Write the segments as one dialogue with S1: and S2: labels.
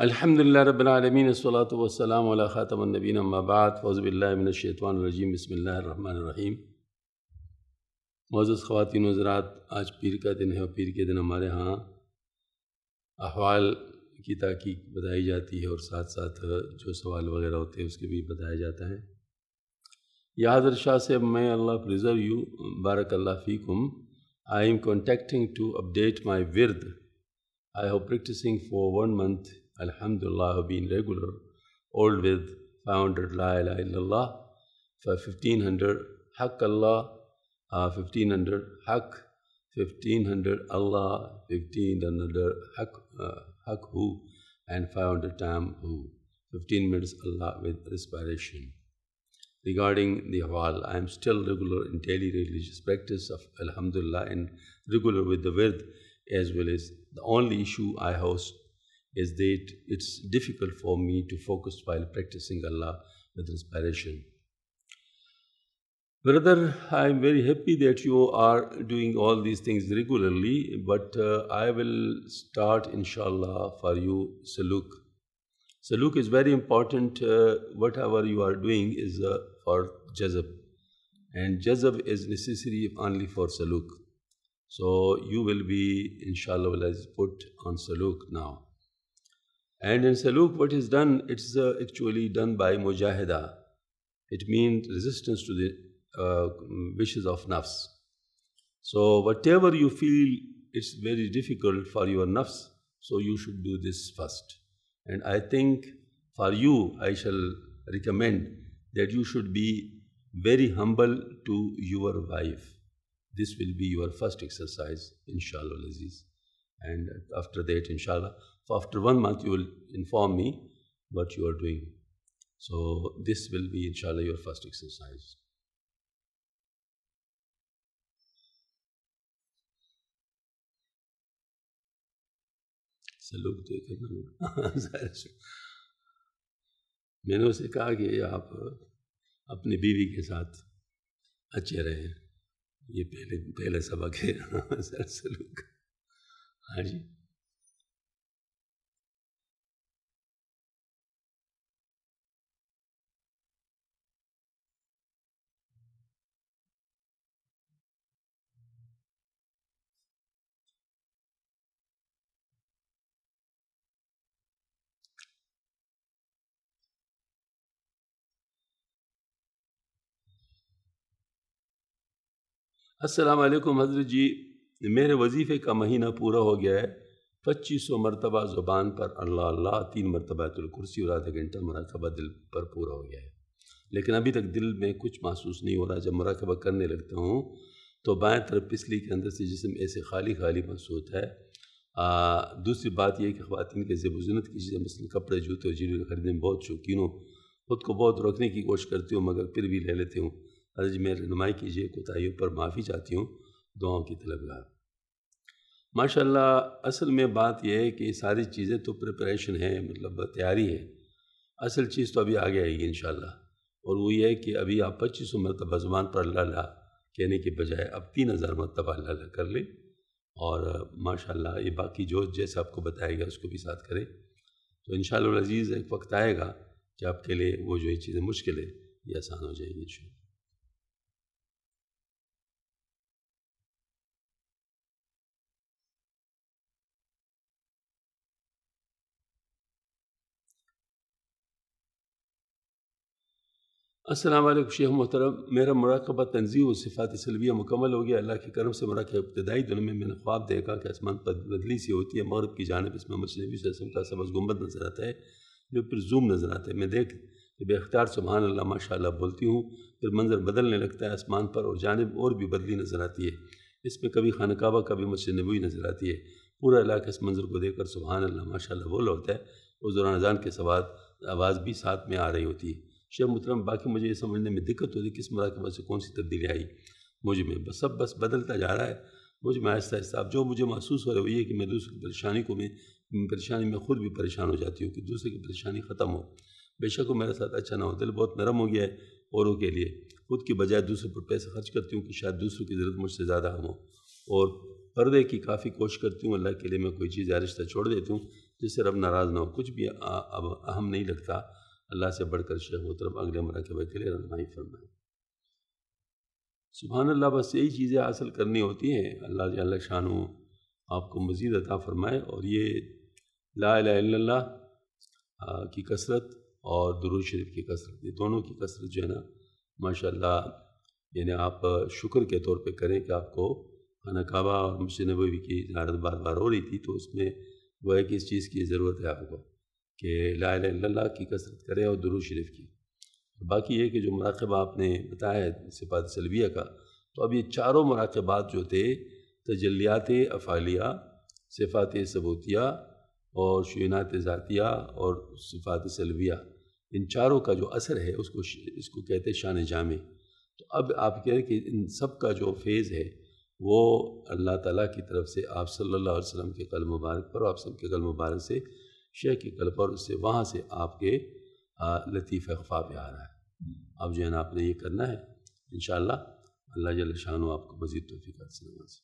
S1: الحمدللہ رب العالمین والصلاة والسلام علی خاتم النبیین اما بعد فاعوذ باللہ من الشیطان الرجیم بسم اللہ الرحمن الرحیم۔ معزز خواتین و حضرات، آج پیر کا دن ہے اور پیر کے دن ہمارے ہاں احوال کی تحقیق بتائی جاتی ہے اور ساتھ ساتھ جو سوال وغیرہ ہوتے ہیں اس کے بھی بتایا جاتا ہے۔ یا حضرت شاہ صاحب، میں اللہ پریزرو یو، بارک اللہ فیکم، I am contacting to update my wird. I have practicing for 1 month. Alhamdulillah, I have been regular. Old with 500 La ilaha illallah, for 1500 Haq Allah, 1500 Haq, 1500 Allah, 1500 Haq Hu, and 500 time Hu. 15 minutes Allah with respiration. Regarding the Ahwal, I am still regular in daily religious practice of Alhamdulillah and regular with the wird as well as the only issue I have is that it's difficult for me to focus while practicing Allah with respiration. Brother, I am very happy that you are doing all these things regularly, but I will start inshallah for you saluk. Saluk is very important. Whatever you are doing is for jazab, and jazab is necessary only for saluk. So you will be inshallah put on saluk now. And in saluk, what is done, it's actually done by mujahida. It means resistance to the wishes of nafs. So whatever you feel it's very difficult for your nafs, so you should do this first. And I think for you, I shall recommend that you should be very humble to your wife. This will be your first exercise, inshallah Aziz. And after that, inshallah, after 1 month, you will inform me what you are doing. So this will be, inshallah, your first exercise. سلوک تو کرنا میں نے اسے کہا کہ آپ اپنی بیوی کے ساتھ اچھے رہیں، یہ پہلے سبق ہے سلوک۔ ہاں جی، السلام علیکم حضرت جی، میرے وظیفے کا مہینہ پورا ہو گیا ہے۔ 2500 مرتبہ زبان پر اللہ اللہ، 3 مرتبہ آیت الکرسی اور آدھا گھنٹہ مراقبہ دل پر پورا ہو گیا ہے، لیکن ابھی تک دل میں کچھ محسوس نہیں ہو رہا۔ جب مراقبہ کرنے لگتا ہوں تو بائیں طرف پسلی کے اندر سے جسم ایسے خالی خالی محسوس ہے۔ دوسری بات یہ کہ خواتین کے زیب و زینت کی چیزیں مثلا کپڑے، جوتے اور جیولری خریدنے میں بہت شوقین ہوں، خود کو بہت روکنے کی کوشش کرتی ہوں مگر پھر بھی لے لیتی ہوں۔ حضرت جی میری رہنمائی کیجیے، کوتاہیوں پر معافی چاہتی ہوں، دعاؤں کی طلبگار۔ ماشاءاللہ، اصل میں بات یہ ہے کہ ساری چیزیں تو پریپریشن ہے، مطلب تیاری ہے، اصل چیز تو ابھی آگے آئے گی انشاءاللہ، اور وہ یہ ہے کہ ابھی آپ 2500 مرتبہ زبان پر اللہ اللہ کہنے کے بجائے اب 3000 مرتبہ اللہ اللہ کر لیں، اور ماشاءاللہ یہ باقی جو جیسے آپ کو بتائے گا اس کو بھی ساتھ کریں، تو انشاءاللہ العزیز ایک وقت آئے گا کہ آپ کے لیے وہ جو یہ چیزیں مشکل ہے یہ آسان ہو جائیں گی انشاءاللہ۔ السلام علیکم شیخ محترم، میرا مراقبہ تنزیہ و صفات سلبیہ مکمل ہو گیا۔ اللہ کے کرم سے مراقبہ ابتدائی دنوں میں نے خواب دیکھا کہ آسمان پر بدلی سی ہوتی ہے، مغرب کی جانب اس میں نبی صلی اللہ علیہ وسلم کا سبز گنبد نظر آتا ہے جو پھر زوم نظر آتا ہے۔ میں دیکھ کہ بے اختیار سبحان اللہ ماشاءاللہ بولتی ہوں، پھر منظر بدلنے لگتا ہے آسمان پر اور جانب اور بھی بدلی نظر آتی ہے، اس میں کبھی خانہ کعبہ کبھی مسجد نبوی نظر آتی ہے۔ پورا علاقہ اس منظر کو دیکھ کر سبحان اللہ ماشاءاللہ بول رہا ہوتا ہے، اس دوران اذان کے آواز بھی ساتھ میں آ رہی ہوتی ہے۔ شیخ محترم، باقی مجھے یہ سمجھنے میں دقت ہوتی ہے کس مراقبہ سے کون سی تبدیلی آئی مجھ میں، بس بدلتا جا رہا ہے مجھ میں آہستہ آہستہ۔ اب جو مجھے محسوس ہو رہا ہے وہ یہ کہ میں دوسرے کی پریشانی میں خود بھی پریشان ہو جاتی ہوں کہ دوسرے کی پریشانی ختم ہو۔ بے شک وہ میرے ساتھ اچھا نہ ہو، دل بہت نرم ہو گیا ہے اوروں کے لیے، خود کی بجائے دوسروں پر پیسے خرچ کرتی ہوں کہ شاید دوسروں کی ضرورت مجھ سے زیادہ ہم ہو، اور پردے کی کافی کوشش کرتی ہوں، اللہ کے لیے میں کوئی چیز یا رشتہ چھوڑ دیتی ہوں جس سے رب ناراض نہ ہو. کچھ بھی اب اہم نہیں لگتا اللہ سے بڑھ کر شیخ محترم اگلے مراقبہ کے لیے رہنمائی فرمائیں. سبحان اللہ. بس یہی چیزیں حاصل کرنی ہوتی ہیں. اللہ جل شانہ آپ کو مزید عطا فرمائے. اور یہ لا الہ الا اللہ کی کثرت اور درود شریف کی کثرت، یہ دونوں کی کثرت جو ہے نا ماشاء اللہ، یعنی آپ شکر کے طور پہ کریں کہ آپ کو خانہ کعبہ اور مسجد نبوی کی زیارت بار بار ہو رہی تھی، تو اس میں وہ ہے کہ اس چیز کی ضرورت ہے آپ کو کہ لا الہ الا اللہ کی کثرت کریں اور درود شریف کی. باقی یہ کہ جو مراقبہ آپ نے بتایا ہے صفات سلبیہ کا، تو اب یہ چاروں مراقبات جو تھے، تجلیات افعالیہ، صفات ثبوتیہ اور شیونات ذاتیہ اور صفات سلبیہ، ان چاروں کا جو اثر ہے اس کو کہتے ہیں شان جامع. تو اب آپ کہہ رہے ہیں کہ ان سب کا جو فیض ہے وہ اللہ تعالیٰ کی طرف سے آپ صلی اللہ علیہ وسلم کے قلب مبارک پر اور آپ سب کے قلب مبارک سے شیخ کے قلب پر، اس سے وہاں سے آپ کے لطیف اخفا پہ آ رہا ہے. اب جو ہے نا آپ نے یہ کرنا ہے انشاءاللہ. اللہ جل شانہ آپ کو مزید توفیقات سے نوازے.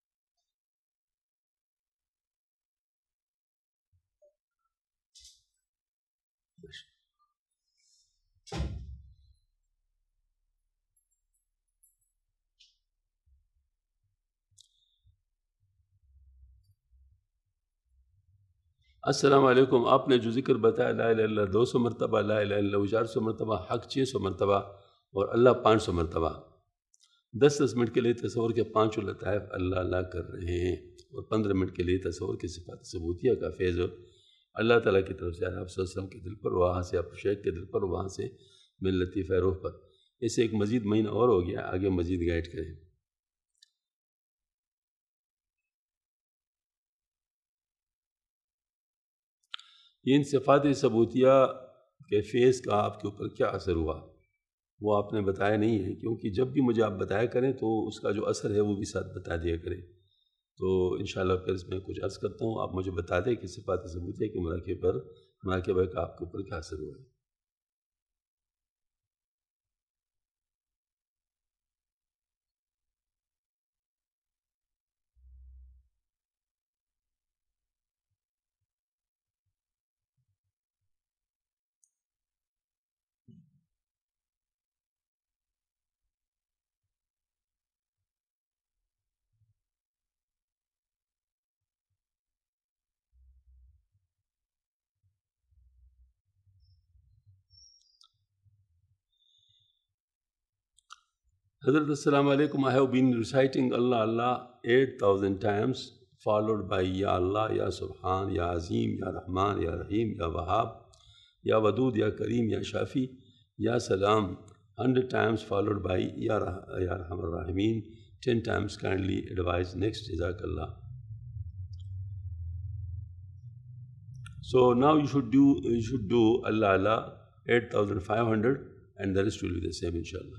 S1: السلام علیکم. آپ نے جو ذکر بتایا لا الہ الا اللہ 200 مرتبہ، لا الہ الا اللہ 400 مرتبہ، حق 600 مرتبہ اور اللہ 500 مرتبہ، 10 منٹ کے لیے تصور کے 5 لطائف اللہ اللہ کر رہے ہیں، اور 15 منٹ کے لیے تصور کے صفات ثبوتیہ کا فیض اللہ تعالیٰ کی طرف سے آپ صلی اللہ علیہ وسلم کے دل پر، وہاں سے آپ شیخ کے دل پر، وہاں سے من لطیف روح پر. اسے ایک مزید مہینہ اور ہو گیا، آگے مزید گائیڈ کریں. یہ ان صفات ثبوتیہ کے فیض کا آپ کے اوپر کیا اثر ہوا وہ آپ نے بتایا نہیں ہے، کیونکہ جب بھی مجھے آپ بتایا کریں تو اس کا جو اثر ہے وہ بھی ساتھ بتا دیا کریں. تو انشاءاللہ پھر اس میں کچھ عرض کرتا ہوں، آپ مجھے بتا دیں کہ صفات ثبوتیہ کے مراقبہ کا آپ کے اوپر کیا اثر ہوا ہے. حضرت السلام علیکم. I have been reciting Allah Allah 8,000 times followed by Ya Allah, Ya Subhan, Ya Azim, Ya Rahman, Ya Rahim, Ya Wahhab, Ya Wadud, Ya Kareem, Ya Shafi, Ya Salam 100 times followed by Ya Arhamar Rahimin 10 times. Kindly advise next. Jazakallah. So now you should do Allah Allah 8,500 and the rest will be the same inshallah.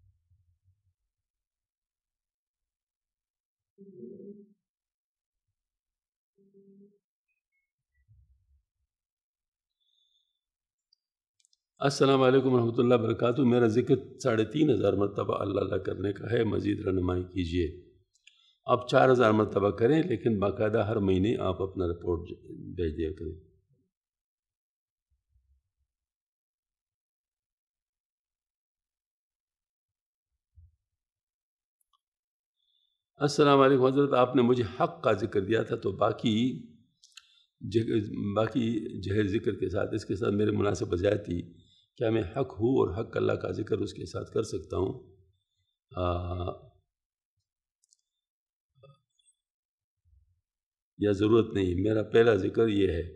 S1: السلام علیکم ورحمۃ اللہ وبرکاتہ. میرا ذکر 3,500 مرتبہ اللہ اللہ کرنے کا ہے، مزید رہنمائی کیجیے. آپ 4,000 مرتبہ کریں، لیکن باقاعدہ ہر مہینے آپ اپنا رپورٹ بھیج دیا کریں. السلام علیکم. حضرت آپ نے مجھے حق کا ذکر دیا تھا، تو باقی جہر ذکر کے ساتھ اس کے ساتھ میرے مناسب بجائے تھی، کیا میں حق ہوں اور حق اللہ کا ذکر اس کے ساتھ کر سکتا ہوں؟ یا ضرورت نہیں؟ میرا پہلا ذکر یہ ہے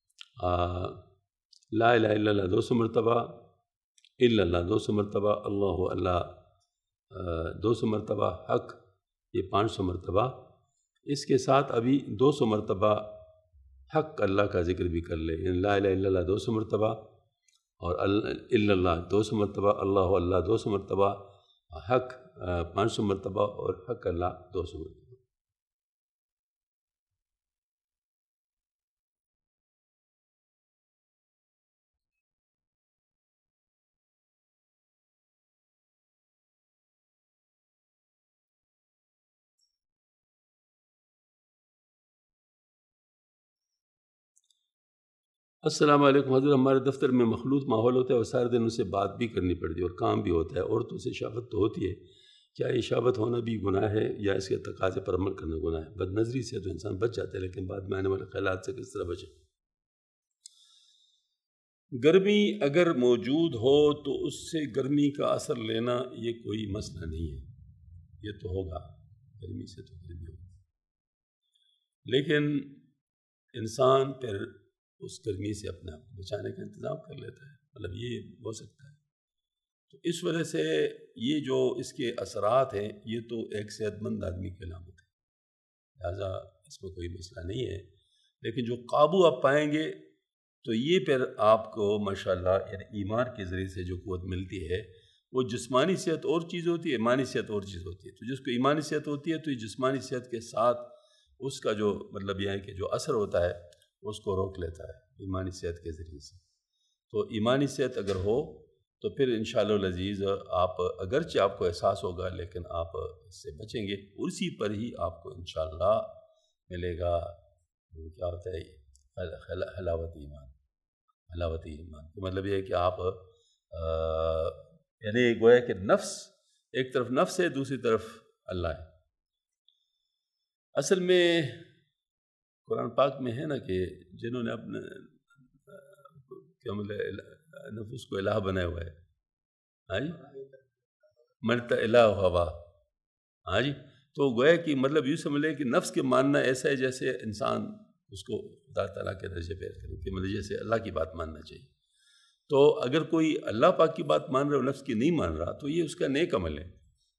S1: لا الہ الا اللہ 200 مرتبہ، الا اللہ 200 مرتبہ، اللہ اللہ 200 مرتبہ، حق یہ 500 مرتبہ. اس کے ساتھ ابھی 200 مرتبہ حق اللہ کا ذکر بھی کر لے. یعنی لا الہ الا اللہ 200 مرتبہ اور الا اللہ 200 مرتبہ، اللہ اللہ 200 مرتبہ، حق 500 مرتبہ اور حق اللہ 200 مرتبہ. السلام علیکم حضرت، ہمارے دفتر میں مخلوط ماحول ہوتا ہے اور سارے دن ان سے بات بھی کرنی پڑتی ہے اور کام بھی ہوتا ہے، عورتوں سے شافت تو ہوتی ہے، کیا یہ شافت ہونا بھی گناہ ہے یا اس کے تقاضے پر عمل کرنا گناہ ہے؟ بد نظری سے تو انسان بچ جاتا ہے، لیکن بعد میں آنے والے خیالات سے کس طرح بچے؟ گرمی اگر موجود ہو تو اس سے گرمی کا اثر لینا یہ کوئی مسئلہ نہیں ہے، یہ تو ہوگا، گرمی سے تو گرمی ہوگا، لیکن انسان پھر اس گرمی سے اپنے آپ کو بچانے کا انتظام کر لیتا ہے، مطلب یہ ہو سکتا ہے۔ تو اس وجہ سے یہ جو اس کے اثرات ہیں یہ تو ایک صحت مند آدمی کی علامت ہے، لہٰذا اس میں کوئی مسئلہ نہیں ہے، لیکن جو قابو آپ پائیں گے تو یہ پھر آپ کو ماشاءاللہ یعنی ایمان کے ذریعے سے جو قوت ملتی ہے، وہ جسمانی صحت اور چیز ہوتی ہے، ایمانی صحت اور چیز ہوتی ہے۔ تو جس کو ایمانی صحت ہوتی ہے تو یہ جسمانی صحت کے ساتھ اس کا جو مطلب یہ ہے کہ جو اثر ہوتا ہے اس کو روک لیتا ہے ایمانی صحت کے ذریعے سے۔ تو ایمانی صحت اگر ہو تو پھر انشاءاللہ العزیز آپ اگرچہ آپ کو احساس ہوگا لیکن آپ اس سے بچیں گے، اسی پر ہی آپ کو انشاءاللہ ملے گا کیا ہوتا ہے حلاوت ایمان۔ حلاوت ایمان تو مطلب یہ ہے کہ آپ یعنی گویا کہ نفس ایک طرف نفس ہے، دوسری طرف اللہ ہے۔ اصل میں قرآن پاک میں ہے نا کہ جنہوں نے اپنے کیا مطلب نفس کو الہ بنایا ہوا ہے، ہاں جی، مرتا الہ ہوا، ہاں جی، تو گویا کہ مطلب یوں سمجھ لیں کہ نفس کے ماننا ایسا ہے جیسے انسان اس کو خدا تعالیٰ کے درجے پہ کرے کہ مطلب جیسے اللہ کی بات ماننا چاہیے۔ تو اگر کوئی اللہ پاک کی بات مان رہا ہے اور نفس کی نہیں مان رہا تو یہ اس کا نیک عمل ہے۔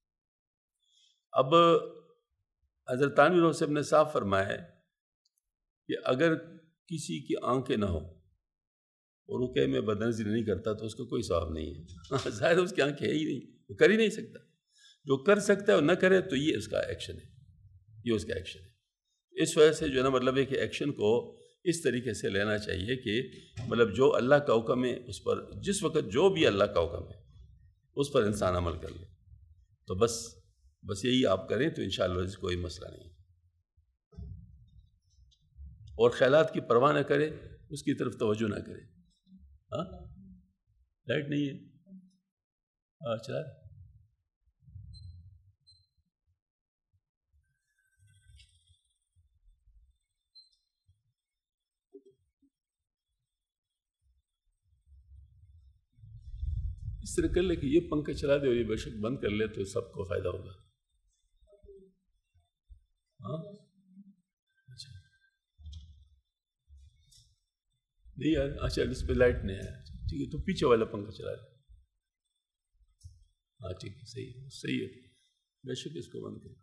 S1: اب حضرت تانوی رحمۃ اللہ نے صاف فرمایا ہے کہ اگر کسی کی آنکھیں نہ ہو اور وہ کہ میں بدنظری نہیں کرتا تو اس کو کوئی ثواب نہیں ہے، ظاہر اس کی آنکھیں ہے ہی نہیں، وہ کر ہی نہیں سکتا۔ جو کر سکتا ہے اور نہ کرے تو یہ اس کا ایکشن ہے، یہ اس کا ایکشن ہے۔ اس وجہ سے جو ہے نا مطلب ہے کہ ایکشن کو اس طریقے سے لینا چاہیے کہ مطلب جو اللہ کا حکم ہے اس پر جس وقت جو بھی اللہ کا حکم ہے اس پر انسان عمل کر لے، تو بس یہی آپ کریں تو انشاءاللہ کوئی مسئلہ نہیں، اور خیالات کی پرواہ نہ کرے، اس کی طرف توجہ نہ کرے۔ ہاں لائٹ نہیں ہے، ہاں چلا اس طرح کر لے کہ یہ پنکھا چلا دے اور یہ بے شک بند کر لے تو سب کو فائدہ ہوگا۔ ہاں اچھا نہیں یار، اچھا اس پہ لائٹ نہیں ہے، ٹھیک ہے تو پیچھے والا پنکھا چلا دے، ہاں ٹھیک ہے، صحیح ہے، بے شک اس کو بند کر۔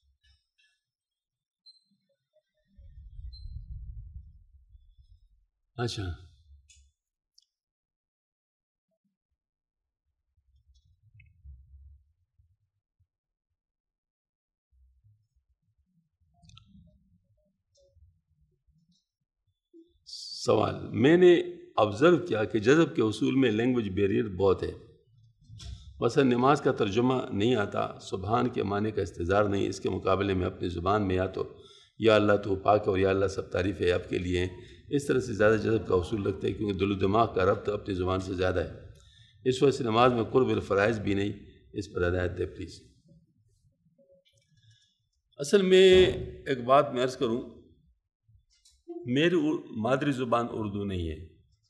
S1: اچھا سوال، میں نے آبزرو کیا کہ جذب کے اصول میں لینگویج بیریئر بہت ہے، مثلا نماز کا ترجمہ نہیں آتا، سبحان کے معنی کا استظہار نہیں، اس کے مقابلے میں اپنی زبان میں یا تو یا اللہ تو پاک ہے اور یا اللہ سب تعریفیں آپ کے لیے ہیں، اس طرح سے زیادہ جذب کا اصول رکھتے ہیں کیونکہ دل و دماغ کا ربط اپنی زبان سے زیادہ ہے، اس وجہ سے نماز میں قرب الفرائض بھی نہیں، اس پر ہدایت دے پلیز۔ اصل میں ایک بات میں عرض کروں، میری مادری زبان اردو نہیں ہے،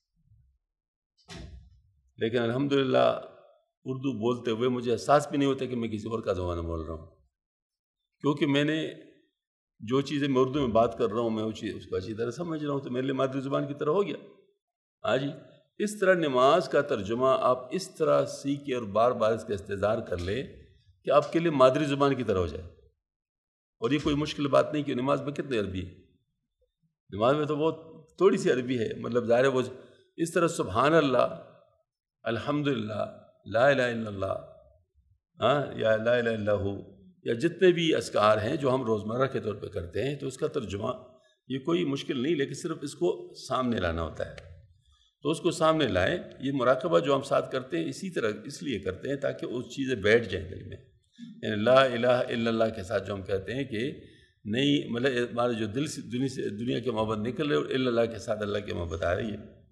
S1: لیکن الحمدللہ اردو بولتے ہوئے مجھے احساس بھی نہیں ہوتا کہ میں کسی اور کا زبان بول رہا ہوں، کیونکہ میں نے جو چیزیں میں اردو میں بات کر رہا ہوں میں وہ چیز اس کو اچھی طرح سمجھ رہا ہوں، تو میرے لیے مادری زبان کی طرح ہو گیا۔ ہاں جی، اس طرح نماز کا ترجمہ آپ اس طرح سیکھیں اور بار بار اس کا استظہار کر لیں کہ آپ کے لیے مادری زبان کی طرح ہو جائے، اور یہ کوئی مشکل بات نہیں کہ نماز میں کتنی عربی ہے، نماز میں تو بہت تھوڑی سی عربی ہے، مطلب ظاہر ہے وہ اس طرح سبحان اللہ، الحمدللہ، لا الہ الا اللہ، ہاں یا لا الہ الا ہو، یا جتنے بھی اذکار ہیں جو ہم روزمرہ کے طور پہ کرتے ہیں، تو اس کا ترجمہ یہ کوئی مشکل نہیں، لیکن صرف اس کو سامنے لانا ہوتا ہے، تو اس کو سامنے لائیں۔ یہ مراقبہ جو ہم ساتھ کرتے ہیں اسی طرح اس لیے کرتے ہیں تاکہ وہ چیزیں بیٹھ جائیں دل میں، یعنی لا الہ الا اللہ کے ساتھ جو ہم کہتے ہیں کہ نہیں، مطلب ہمارے جو دل سے دنیا کی محبت نکل رہی ہے اور الا اللہ کے ساتھ اللہ کی محبت آ رہی ہے،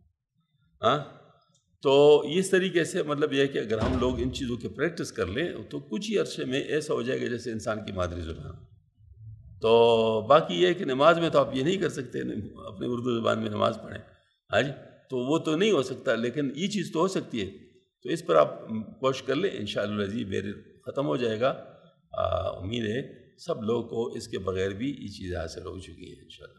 S1: ہاں تو اس طریقے سے مطلب یہ ہے کہ اگر ہم لوگ ان چیزوں کی پریکٹس کر لیں تو کچھ ہی عرصے میں ایسا ہو جائے گا جیسے انسان کی مادری زبان. تو باقی یہ ہے کہ نماز میں تو آپ یہ نہیں کر سکتے اپنے اردو زبان میں نماز پڑھیں. ہاں جی تو وہ تو نہیں ہو سکتا، لیکن یہ چیز تو ہو سکتی ہے. تو اس پر آپ کوشش کر لیں، انشاءاللہ العزیز بیر ختم ہو جائے گا. امید ہے سب لوگوں کو اس کے بغیر بھی یہ چیزیں حاصل ہو چکی ہیں انشاءاللہ.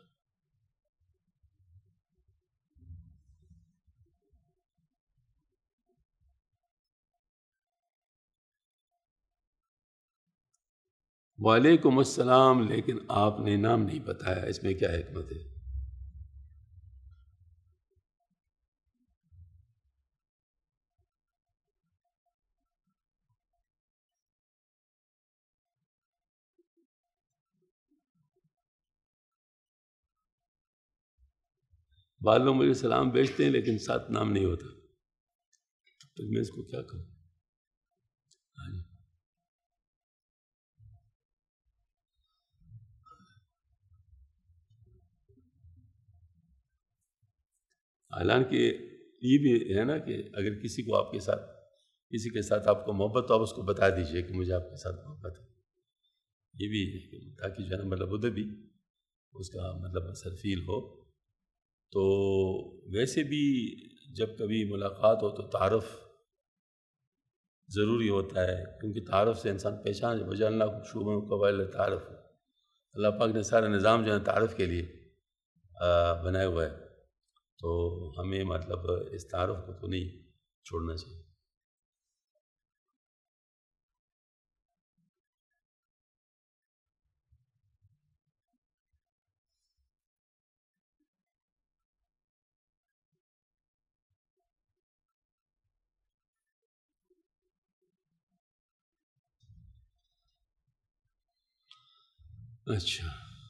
S1: وعلیکم السلام. لیکن آپ نے نام نہیں بتایا، اس میں کیا حکمت ہے؟ بعض لوگ مجھے سلام بیچتے ہیں لیکن ساتھ نام نہیں ہوتا، تو میں اس کو کیا کروں؟ ہاں جی. حالانکہ یہ بھی ہے نا کہ اگر کسی کو آپ کے ساتھ کسی کے ساتھ آپ کو محبت تو آپ اس کو بتا دیجئے کہ مجھے آپ کے ساتھ محبت ہے. یہ بھی ہے کہ تاکہ جو ہے نا مطلب ادھر بھی اس کا مطلب اثر فیل ہو. تو ویسے بھی جب کبھی ملاقات ہو تو تعارف ضروری ہوتا ہے، کیونکہ تعارف سے انسان پہچان وجعلنا شعوبا قبائل تعارف. اللہ پاک نے سارا نظام جو ہے تعارف کے لیے بنایا ہوا ہے. تو ہمیں مطلب اس تعارف کو تو نہیں چھوڑنا چاہیے. اچھا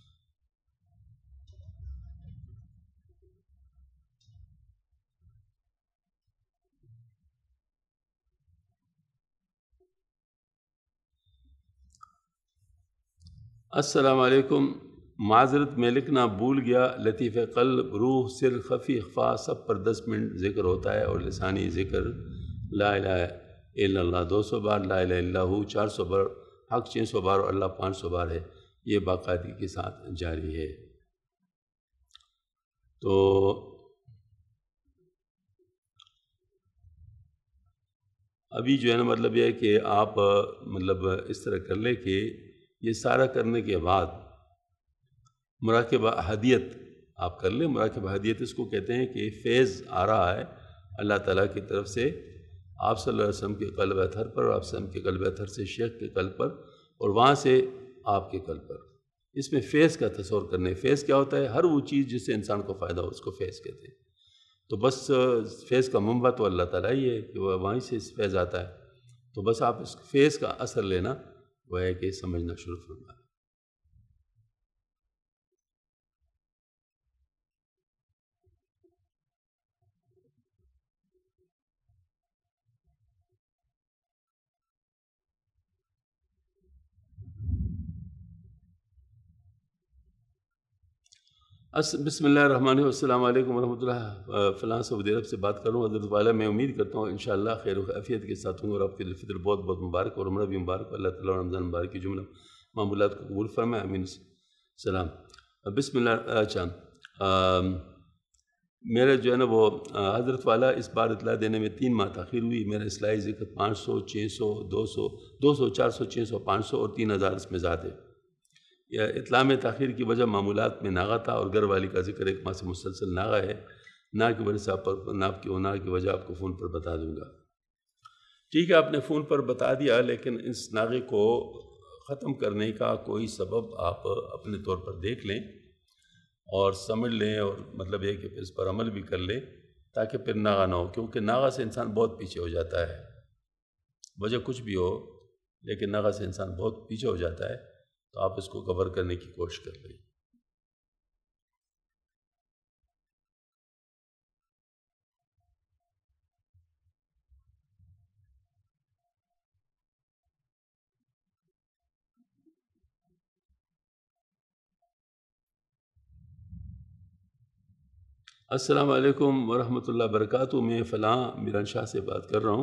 S1: السلام علیکم. معذرت میں لکھنا بھول گیا. لطیف قلب، روح، سر، خفی، اخفا سب پر 10 منٹ ذکر ہوتا ہے، اور لسانی ذکر لا الہ الا اللہ 200 بار، لا الہ الا ہو 400 بار، حق 600 بار اور اللہ 500 بار ہے. یہ باقاعدگی کے ساتھ جاری ہے. تو ابھی جو ہے نا مطلب یہ ہے کہ آپ مطلب اس طرح کر لیں کہ یہ سارا کرنے کے بعد مراقبہ احدیت آپ کر لیں. مراقبہ احدیت اس کو کہتے ہیں کہ فیض آ رہا ہے اللہ تعالیٰ کی طرف سے آپ صلی اللہ علیہ وسلم کے قلب اطہر پر، اور آپ صلی اللہ علیہ وسلم کے قلب اطہر سے شیخ کے قلب پر، اور وہاں سے آپ کے قلب پر. اس میں فیض کا تصور کرنے. فیض کیا ہوتا ہے؟ ہر وہ چیز جس سے انسان کو فائدہ ہو اس کو فیض کہتے ہیں. تو بس فیض کا منبع تو اللہ تعالیٰ ہی ہے کہ وہ وہیں سے فیض آتا ہے. تو بس آپ اس فیض کا اثر لینا وہ ہے کہ سمجھنا شروع فرمائیں. بسم اللہ الرحمن الرحیم. السلام علیکم ورحمۃ اللہ. فلاں سعودی عرب سے بات کر رہا ہوں. حضرت والا میں امید کرتا ہوں انشاءاللہ خیر و عافیت کے ساتھ ہوں، اور آپ کے الفطر بہت بہت مبارک اور عمرہ بھی مبارک. اللہ تعالیٰ رمضان مبارک کی جملہ معمولات کو قبول فرمائے. آمین. سلام. بسم اللہ. اچھا میرا جو ہے نا وہ حضرت والا اس بار اطلاع دینے میں 3 ماہ تاخیر ہوئی. میرا اصلاحی ذکر 500 600 200 200 400 600 500 اور 3000 اس میں ذات ہے. یا اطلاع میں تاخیر کی وجہ معمولات میں ناغہ تھا، اور گھر والی کا ذکر 1 ماہ سے مسلسل ناغہ ہے. نا کی وجہ سے آپ پر نا کی وجہ آپ کو فون پر بتا دوں گا. ٹھیک ہے آپ نے فون پر بتا دیا، لیکن اس ناغے کو ختم کرنے کا کوئی سبب آپ اپنے طور پر دیکھ لیں اور سمجھ لیں، اور مطلب یہ کہ پھر اس پر عمل بھی کر لیں تاکہ پھر ناغہ نہ ہو. کیونکہ ناغہ سے انسان بہت پیچھے ہو جاتا ہے. وجہ کچھ بھی ہو لیکن ناغہ سے انسان بہت پیچھے ہو جاتا ہے. تو آپ اس کو کور کرنے کی کوشش کر لیں. السلام علیکم ورحمۃ اللہ وبرکاتہ. میں فلاں میران شاہ سے بات کر رہا ہوں.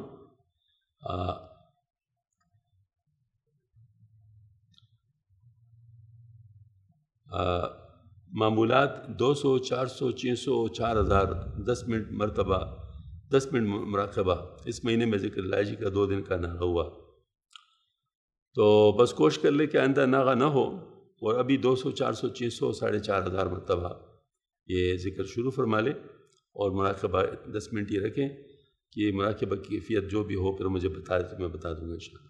S1: معمولات 200 400 600 4000 10 منٹ مرتبہ 10 منٹ مراقبہ اس مہینے میں ذکر اللہ جی کا 2 دن کا ناغہ ہوا. تو بس کوشش کر لے کہ آئندہ ناغہ نہ ہو، اور ابھی 200 400 600 4500 مرتبہ یہ ذکر شروع فرما لے، اور مراقبہ 10 منٹ یہ رکھیں کہ مراقبہ کی کیفیت جو بھی ہو پھر مجھے بتا دیں تو میں بتا دوں گا انشاءاللہ.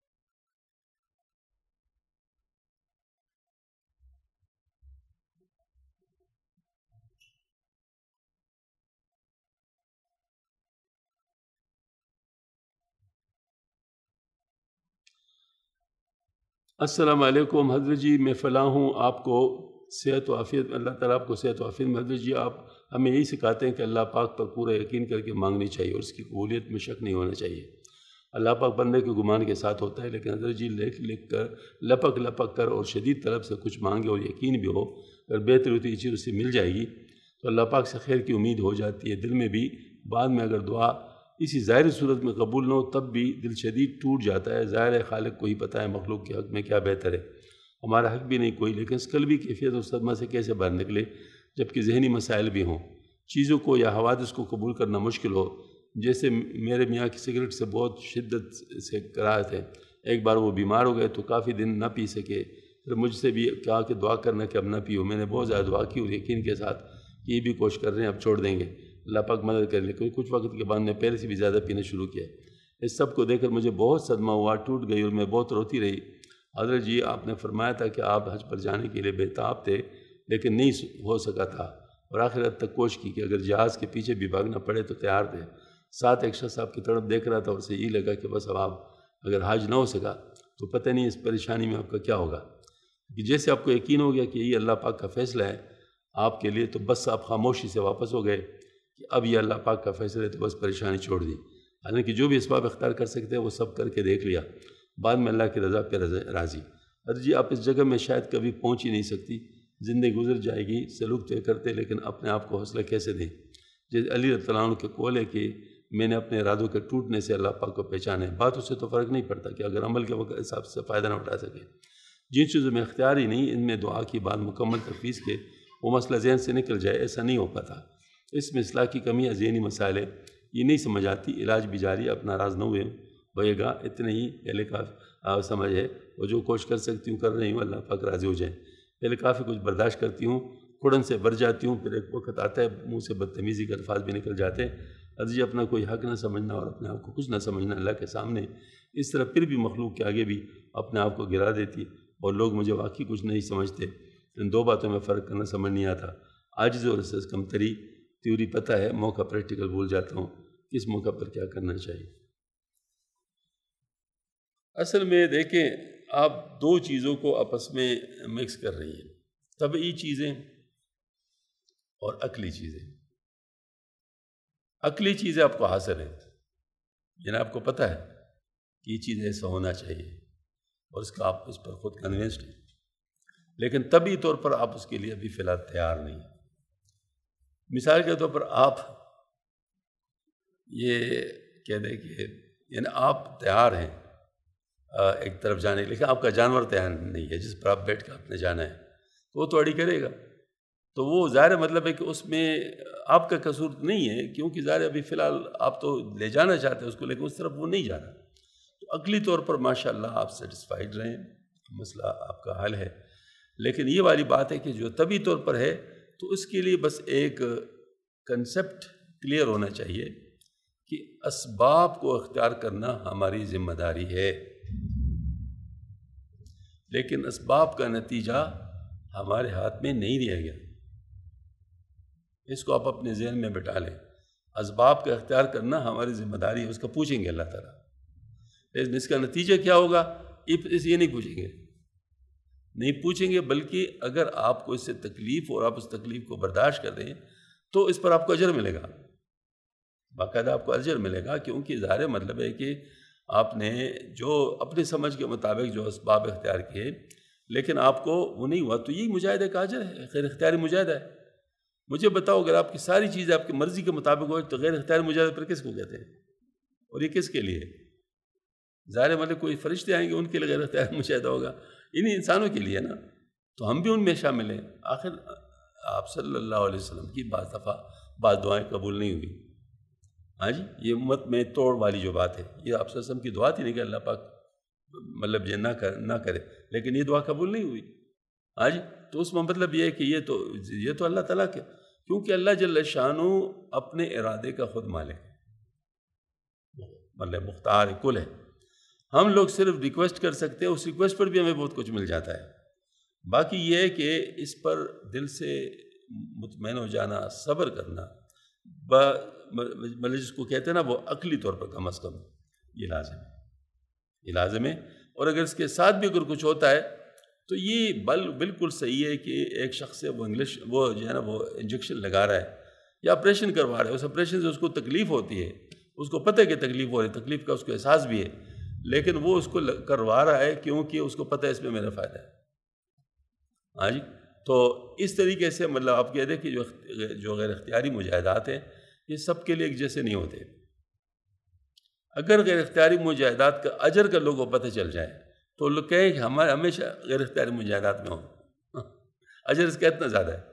S1: السلام علیکم حضرت جی، میں فلاں ہوں. آپ کو صحت و عافیت، اللہ تعالیٰ آپ کو صحت و عافیت میں. حضرت جی آپ ہمیں یہی سکھاتے ہیں کہ اللہ پاک پر پورا یقین کر کے مانگنی چاہیے اور اس کی قبولیت میں شک نہیں ہونا چاہیے. اللہ پاک بندے کے گمان کے ساتھ ہوتا ہے، لیکن حضرت جی لکھ لکھ کر لپک کر اور شدید طلب سے کچھ مانگے اور یقین بھی ہو، اگر بہتر ہوتی یہ چیز اسے مل جائے گی تو اللہ پاک سے خیر کی امید ہو جاتی ہے دل میں بھی. بعد میں اگر دعا اسی ظاہری صورت میں قبول نہ ہو تب بھی دل شدید ٹوٹ جاتا ہے. ظاہر ہے خالق کو ہی پتہ ہے مخلوق کے حق میں کیا بہتر ہے، ہمارا حق بھی نہیں کوئی. لیکن اس قلبی کیفیت اور صدمہ سے کیسے باہر نکلے جبکہ ذہنی مسائل بھی ہوں، چیزوں کو یا حوادث کو قبول کرنا مشکل ہو. جیسے میرے میاں کی سگریٹ سے بہت شدت سے کراہت ہے. ایک بار وہ بیمار ہو گئے تو کافی دن نہ پی سکے. پھر مجھ سے بھی کہا کہ دعا کرنا کہ اب نہ پیو. میں نے بہت زیادہ دعا کی اور یقین کے ساتھ کہ یہ بھی کوشش کر رہے ہیں اب چھوڑ دیں گے، اللہ پاک مدد کر لے. کچھ وقت کے بعد میں پہلے سے بھی زیادہ پینا شروع کیا. اس سب کو دیکھ کر مجھے بہت صدمہ ہوا، ٹوٹ گئی اور میں بہت روتی رہی. حضرت جی آپ نے فرمایا تھا کہ آپ حج پر جانے کے لیے بےتاب تھے لیکن نہیں ہو سکا تھا، اور آخر حد تک کوشش کی کہ اگر جہاز کے پیچھے بھی بھاگنا پڑے تو تیار تھے. ساتھ ایک شخص آپ کی طرف دیکھ رہا تھا اور اسے یہ لگا کہ بس اب آپ اگر حج نہ ہو سکا تو پتہ نہیں اس پریشانی میں آپ کا کیا ہوگا. کہ جیسے آپ کو یقین ہو گیا کہ یہ اللہ پاک کا فیصلہ ہے آپ کے لیے تو بس آپ خاموشی سے واپس ہو گئے کہ اب یہ اللہ پاک کا فیصلہ ہے تو بس پریشانی چھوڑ دی. حالانکہ جو بھی اسباب اختیار کر سکتے ہیں وہ سب کر کے دیکھ لیا، بعد میں اللہ کی رضا پہ راضی. حضرت جی آپ اس جگہ میں شاید کبھی پہنچ ہی نہیں سکتی، زندگی گزر جائے گی سلوک طے کرتے، لیکن اپنے آپ کو حوصلہ کیسے دیں. جیسے علی رضی اللہ عنہ کے قول ہے کہ میں نے اپنے ارادوں کے ٹوٹنے سے اللہ پاک کو پہچانا ہے. بات اس سے تو فرق نہیں پڑتا کہ اگر عمل کے وقت حساب سے فائدہ نہ اٹھا سکے. جن چیزوں میں اختیار ہی نہیں ان میں دعا کی بات مکمل تفویض کے وہ مسئلہ ذہن سے نکل جائے، ایسا نہیں ہو پاتا. اس میں اصلاح کی کمی ہے، ذہنی مسائل ہے، یہ نہیں سمجھ آتی. علاج بھی جاری، اپنا راز نہ ہوئے گا، اتنے ہی پہلے کا سمجھ ہے. وہ جو کوشش کر سکتی ہوں کر رہی ہوں، اللہ پاک راضی ہو جائے. پہلے کافی کچھ برداشت کرتی ہوں، کھڑن سے بر جاتی ہوں، پھر ایک وقت آتا ہے منہ سے بدتمیزی کے الفاظ بھی نکل جاتے ہیں. حضرت جی اپنا کوئی حق نہ سمجھنا اور اپنے آپ کو کچھ نہ سمجھنا اللہ کے سامنے، اس طرح پھر بھی مخلوق کے آگے بھی اپنے آپ کو گرا دیتی اور لوگ مجھے واقعی کچھ نہیں سمجھتے. ان دو باتوں میں فرق کرنا سمجھ نہیں آتا. عاجز اور اس سے کمتری. تیوری پتہ ہے، موقع پریکٹیکل بھول جاتا ہوں کس موقع پر کیا کرنا چاہیے. اصل میں دیکھیں آپ دو چیزوں کو آپس میں مکس کر رہی ہیں، طبعی چیزیں اور عقلی چیزیں. عقلی چیزیں آپ کو حاصل ہیں، یعنی آپ کو پتہ ہے کہ یہ چیز ایسا ہونا چاہیے اور اس کا آپ اس پر خود کنونسڈ ہیں، لیکن طبعی طور پر آپ اس کے لیے ابھی فی الحال تیار نہیں. مثال کے طور پر آپ یہ کہہ دیں کہ یعنی آپ تیار ہیں ایک طرف جانے کے، لیکن آپ کا جانور تیار نہیں ہے جس پر آپ بیٹھ کے آپ نے جانا ہے، تو وہ تو اڑی کرے گا. تو وہ ظاہر مطلب ہے کہ اس میں آپ کا قصور نہیں ہے، کیونکہ ظاہر ابھی فی الحال آپ تو لے جانا چاہتے ہیں اس کو، لیکن اس طرف وہ نہیں جا رہا. تو عقلی طور پر ماشاءاللہ آپ سیٹسفائیڈ رہیں، مسئلہ آپ کا حل ہے. لیکن یہ والی بات ہے کہ جو طبعی طور پر ہے تو اس کے لیے بس ایک کنسیپٹ کلیئر ہونا چاہیے کہ اسباب کو اختیار کرنا ہماری ذمہ داری ہے، لیکن اسباب کا نتیجہ ہمارے ہاتھ میں نہیں دیا گیا. اس کو آپ اپنے ذہن میں بٹھا لیں. اسباب کا اختیار کرنا ہماری ذمہ داری ہے، اس کا پوچھیں گے اللہ تعالیٰ. لیکن اس کا نتیجہ کیا ہوگا یہ نہیں پوچھیں گے، نہیں پوچھیں گے، بلکہ اگر آپ کو اس سے تکلیف اور آپ اس تکلیف کو برداشت کر دیں تو اس پر آپ کو اجر ملے گا، باقاعدہ آپ کو اجر ملے گا. کیونکہ ظاہر مطلب ہے کہ آپ نے جو اپنے سمجھ کے مطابق جو اسباب اختیار کیے لیکن آپ کو وہ نہیں ہوا، تو یہی مجاہدے کا اجر ہے، غیر اختیاری مجاہدہ ہے. مجھے بتاؤ اگر آپ کی ساری چیزیں آپ کی مرضی کے مطابق ہو تو غیر اختیاری مجاہدہ پر کس کو کہتے ہیں؟ اور یہ کس کے لیے؟ ظاہر مطلب کوئی فرشتے آئیں گے ان کے لیے غیر اختیاری مجاہدہ ہوگا، انہیں انسانوں کے لیے نا، تو ہم بھی ان میں شامل ہیں۔ آخر آپ صلی اللہ علیہ وسلم کی بعض دفعہ بعض دعائیں قبول نہیں ہوئی، ہاں جی، یہ امت میں توڑ والی جو بات ہے، یہ آپ صلی اللہ علیہ وسلم کی دعا تھی نہیں کہ اللہ پاک مطلب یہ نہ کرے، لیکن یہ دعا قبول نہیں ہوئی، ہاں جی، تو اس میں مطلب یہ ہے کہ یہ تو اللہ تعالیٰ کے، کیونکہ اللہ جل شانہ اپنے ارادے کا خود مالک ہے، مطلب مختار کل ہے۔ ہم لوگ صرف ریکویسٹ کر سکتے ہیں، اس ریکویسٹ پر بھی ہمیں بہت کچھ مل جاتا ہے۔ باقی یہ ہے کہ اس پر دل سے مطمئن ہو جانا، صبر کرنا، مطلب جس کو کہتے ہیں نا وہ عقلی طور پر کم از کم یہ لازم ہے۔ اور اگر اس کے ساتھ بھی اگر کچھ ہوتا ہے تو یہ بالکل صحیح ہے کہ ایک شخص سے وہ جو ہے نا وہ انجیکشن لگا رہا ہے یا آپریشن کروا رہا ہے، اس آپریشن سے اس کو تکلیف ہوتی ہے، اس کو پتہ ہے کہ تکلیف ہو رہی ہے، تکلیف کا اس کو احساس بھی ہے، لیکن وہ اس کو کروا رہا ہے کیونکہ اس کو پتہ ہے اس میں میرا فائدہ ہے، ہاں جی۔ تو اس طریقے سے مطلب آپ کہتے ہیں کہ جو غیر اختیاری مجاہدات ہیں یہ سب کے لیے ایک جیسے نہیں ہوتے۔ اگر غیر اختیاری مجاہدات کا اجر کا لوگوں کو پتہ چل جائے تو لوگ کہیں کہ ہمارے ہمیشہ غیر اختیاری مجاہدات میں ہوں، اجر اس کا اتنا زیادہ ہے۔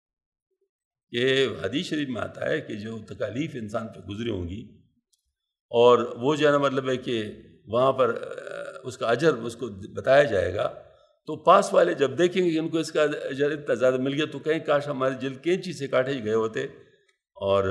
S1: یہ حدیث شریف میں آتا ہے کہ جو تکالیف انسان پہ گزری ہوں گی اور وہ جو ہے نا مطلب ہے کہ وہاں پر اس کا اجر اس کو بتایا جائے گا، تو پاس والے جب دیکھیں گے کہ ان کو اس کا اجر اتنا زیادہ مل گیا تو کہیں کاش ہمارے جلد کینچی سے کاٹے ہی گئے ہوتے اور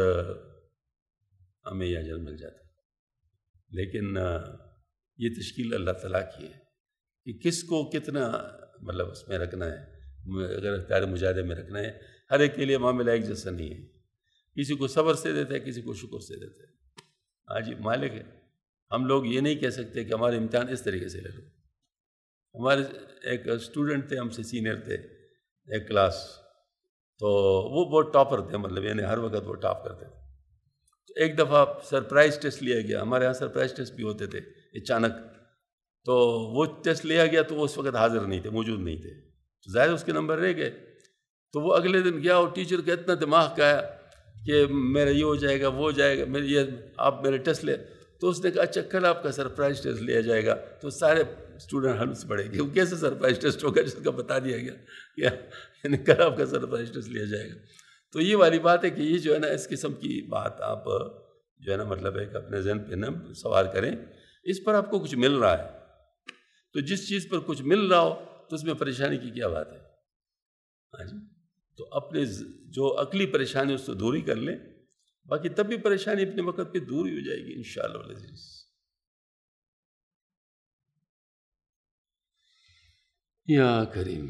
S1: ہمیں یہ اجر مل جاتا۔ لیکن یہ تشکیل اللہ تعالیٰ کی ہے کہ کس کو کتنا مطلب اس میں رکھنا ہے، اگر اختیار مجاہدے میں رکھنا ہے۔ ہر ایک کے لیے معاملہ ایک جیسا نہیں ہے، کسی کو صبر سے دیتا ہے، کسی کو شکر سے دیتا ہے، ہاں جی، مالک ہے۔ ہم لوگ یہ نہیں کہہ سکتے کہ ہمارے امتحان اس طریقے سے لے لو۔ ہمارے ایک اسٹوڈنٹ تھے، ہم سے سینئر تھے ایک کلاس، تو وہ بہت ٹاپر تھے، مطلب یعنی ہر وقت وہ ٹاپ کرتے تھے۔ تو ایک دفعہ سرپرائز ٹیسٹ لیا گیا، ہمارے یہاں سرپرائز ٹیسٹ بھی ہوتے تھے اچانک، تو وہ ٹیسٹ لیا گیا تو وہ اس وقت حاضر نہیں تھے، موجود نہیں تھے، تو ظاہر اس کے نمبر رہ گئے۔ تو وہ اگلے دن گیا اور ٹیچر کا اتنا دماغ کھایا کہ میرا یہ ہو جائے گا، وہ ہو جائے گا، آپ میرے ٹیسٹ لے، تو اس نے کہا اچھا کل آپ کا سرپرائز ٹیسٹ لیا جائے گا۔ تو سارے اسٹوڈنٹ ہنس پڑے گے، وہ کیسے سرپرائز ٹیسٹ ہوگا جس کا بتا دیا گیا کہ کل آپ کا سرپرائز ٹیسٹ لیا جائے گا۔ تو یہ والی بات ہے کہ یہ جو ہے نا اس قسم کی بات آپ جو ہے نا مطلب ایک اپنے ذہن پہ نا سوار کریں، اس پر آپ کو کچھ مل رہا ہے، تو جس چیز پر کچھ مل رہا ہو تو اس میں پریشانی کی کیا بات ہے، ہاں جی۔ تو اپنے جو عقلی پریشانی اس سے دوری کر لیں، باقی تب بھی پریشانی اپنے وقت پہ دور ہی ہو جائے گی انشاءاللہ العزیز۔ یا کریم۔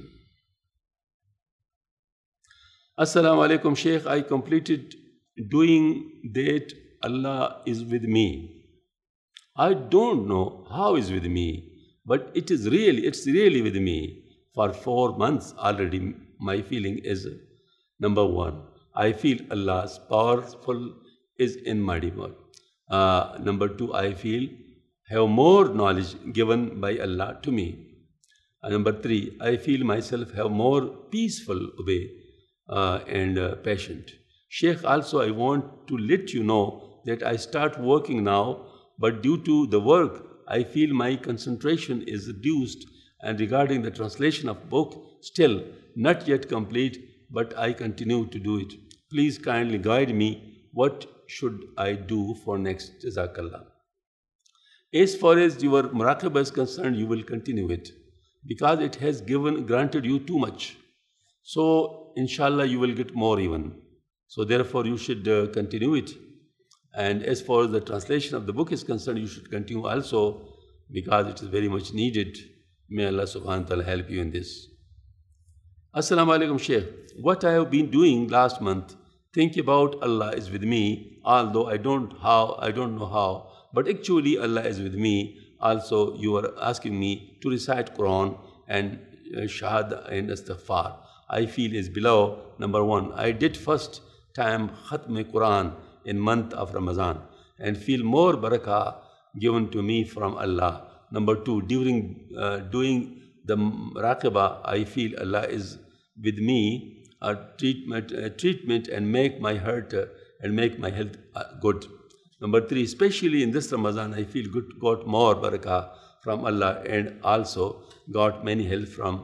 S1: السلام علیکم شیخ، I completed doing that Allah is with me. I don't know how is with me, but it's really with me. For 4 months already, my feeling is, number 1, I feel Allah's powerful is in my deed. Number 2, I feel have more knowledge given by Allah to me. Number 3, I feel myself have more peaceful way and patient. Sheikh, also I want to let you know that I start working now, but due to the work, I feel my concentration is reduced, and regarding the translation of book, still not yet complete, but I continue to do it. Please kindly guide me. What should I do for next? Jazakallah. As far as your muraqabah is concerned, you will continue it, because it has granted you too much. So, inshallah, you will get more even. So, therefore, you should continue it. And as far as the translation of the book is concerned, you should continue also, because it is very much needed. May Allah subhanahu wa ta'ala help you in this. Assalamu alaikum Shaykh. What I have been doing last month, think about Allah is with me, although I don't know how, but actually Allah is with me. Also, you are asking me to recite Quran and Shahada and Istighfar. I feel is below. Number 1, I did first time Khatm Quran in month of Ramadan and feel more barakah given to me from Allah. Number 2, during doing the muraqabah, I feel Allah is with me. treatment and make my heart and make my health good. Number 3, especially in this Ramadan, I feel got more barakah from Allah, and also got many help from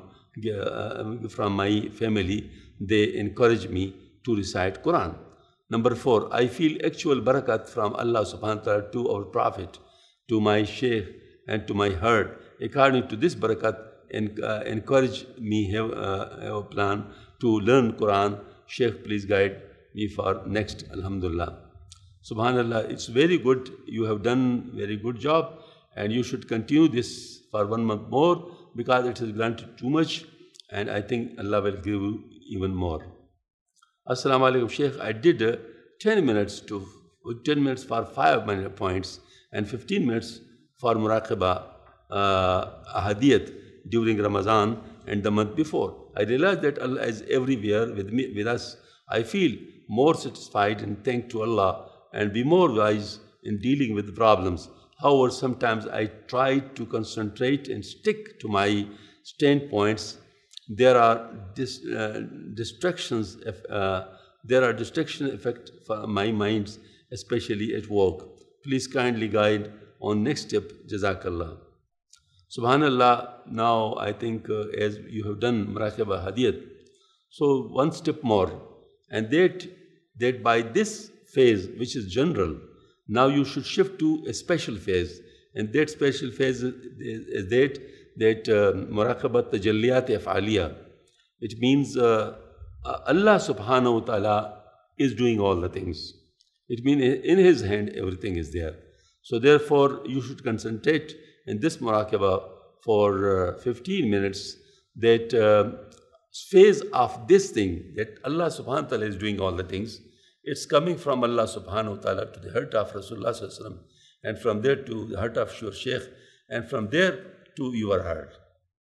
S1: my family. They encourage me to recite Quran. Number 4, I feel actual barakat from Allah subhanahu wa ta'ala to our Prophet, to my Shaykh and to my heart. According to this barakat, encourage me have a plan to learn Quran. Shaykh, please guide me for next. Alhamdulillah. Subhanallah, it's very good. You have done very good job, and you should continue this for 1 month more, because it is granted too much, and I think Allah will give you even more. Assalamu alaikum, Sheikh. I did 10 minutes for 5 points and 15 minutes for muraqabah ahadiyat during Ramadan and the month before. I realized that Allah is everywhere with us. I feel more satisfied and thank to Allah and be more wise in dealing with problems. However, sometimes I try to concentrate and stick to my standpoints. There are distractions. There are distraction effect for my minds, especially at work. Please kindly guide on next step. Jazakallah. Subhanallah. Now I think as you have done muraqabah hadiyat, so one step more, and that by this phase, which is general, now you should shift to a special phase, and that special phase is that muraqabat tajalliyat af'aliyah. It means Allah subhanahu wa ta'ala is doing all the things. It means in His hand everything is there. So therefore you should concentrate in this muraqabah for 15 minutes, that phase of this thing, that Allah subhanahu wa ta'ala is doing all the things. It's coming from Allah subhanahu wa ta'ala to the heart of Rasulullah sallallahu alaihi wasallam, and from there to the heart of your Shaykh, and from there to your heart.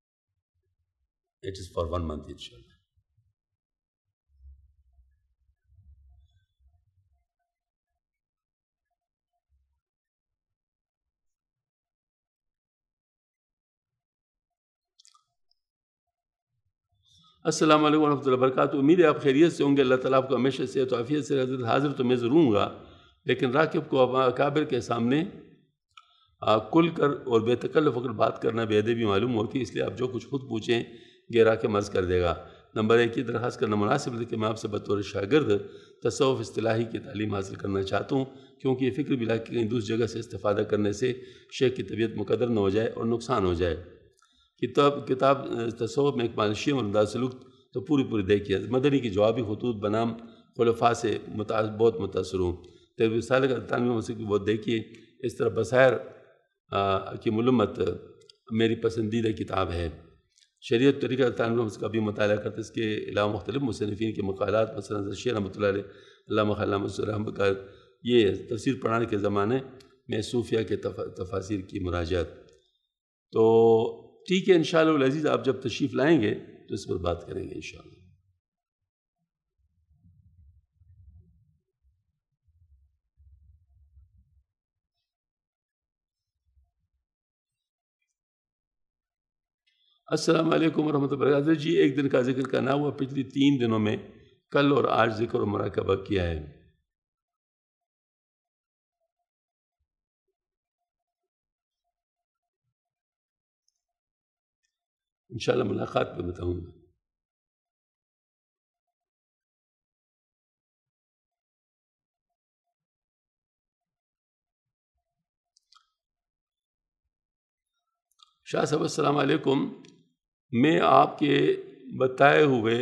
S1: It is for 1 month, inshallah. السلام علیکم ورحمۃ اللہ وبرکاتہ. امید ہے آپ خیریت سے ہوں گے. اللہ تعالیٰ آپ کو ہمیشہ صحت و عافیت سے. حاضر تو میں ضرور ہوں گا، لیکن راکب کو اکابر کے سامنے کھل کر اور بے تکلف ہو کر بات کرنا بے ادبی معلوم ہوتی ہے، اس لیے آپ جو کچھ خود پوچھیں گے راکب عرض کر دے گا. نمبر 1 یہ درخواست کرنا مناسب ہے کہ میں آپ سے بطور شاگرد تصوف اصطلاحی کی تعلیم حاصل کرنا چاہتا ہوں، کیونکہ یہ فکر بھی لا کہ کہیں دوسری جگہ سے استفادہ کرنے سے شیخ کی طبیعت مقدر نہ ہو جائے اور نقصان ہو جائے. کتاب تصوف میں اکمال شیعہ اور انداز سلوک تو پوری دیکھیے. مدنی کی جوابی خطوط بنام خلفاء سے بہت متاثر ہوں. تربیت صالح کا تعلیم موسیقی بہت دیکھیے. اس طرح بصائر کی ملمت میری پسندیدہ کتاب ہے. شریعت طریقہ تعلیم کا بھی مطالعہ کرتے. اس کے علاوہ مختلف مصنفین کے مقالات، مثلا شیخ رحمۃ اللہ علیہ، علامہ خلام رحمۃ کا یہ تفسیر پڑھانے کے زمانے میں صوفیہ کے تفاسیر کی مراجعت. تو ٹھیک ہے انشاءاللہ العزیز، آپ جب تشریف لائیں گے تو اس پر بات کریں گے انشاءاللہ. السلام علیکم ورحمۃ اللہ وبرکاتہ. جی ایک دن کا ذکر کرنا ہوا، پچھلی 3 دنوں میں کل اور آج ذکر و مراقبہ کیا ہے. انشاءاللہ ملاقات پہ بتاؤں گا. شاہ صاحب السلام علیکم. میں آپ کے بتائے ہوئے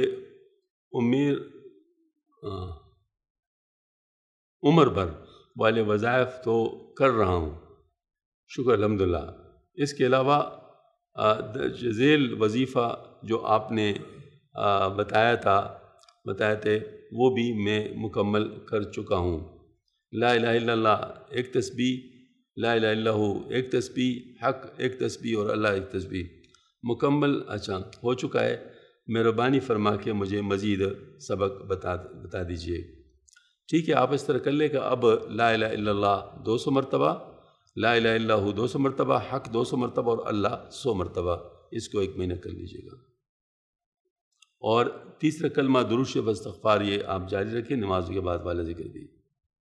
S1: عمر بھر والے وظائف تو کر رہا ہوں، شکر الحمدللہ. اس کے علاوہ ذیل وظیفہ جو آپ نے بتایا تھے وہ بھی میں مکمل کر چکا ہوں. لا الہ الا اللہ ایک تسبیح، لا الہ الا ہو ایک تسبیح، حق ایک تسبیح اور اللہ ایک تسبیح مکمل ہو چکا ہے. مہربانی فرما کے مجھے مزید سبق بتا دیجیے. ٹھیک ہے، آپ اس طرح کر لیں کہ اب لا الہ الا اللہ 200 مرتبہ، لا الہ الا ہو 200 مرتبہ، حق 200 مرتبہ اور اللہ 100 مرتبہ. اس کو 1 مہینہ کر لیجیے گا. اور تیسرا کلمہ درود شریف و استغفار یہ آپ جاری رکھیں نمازوں کے بعد والا ذکر بھی۔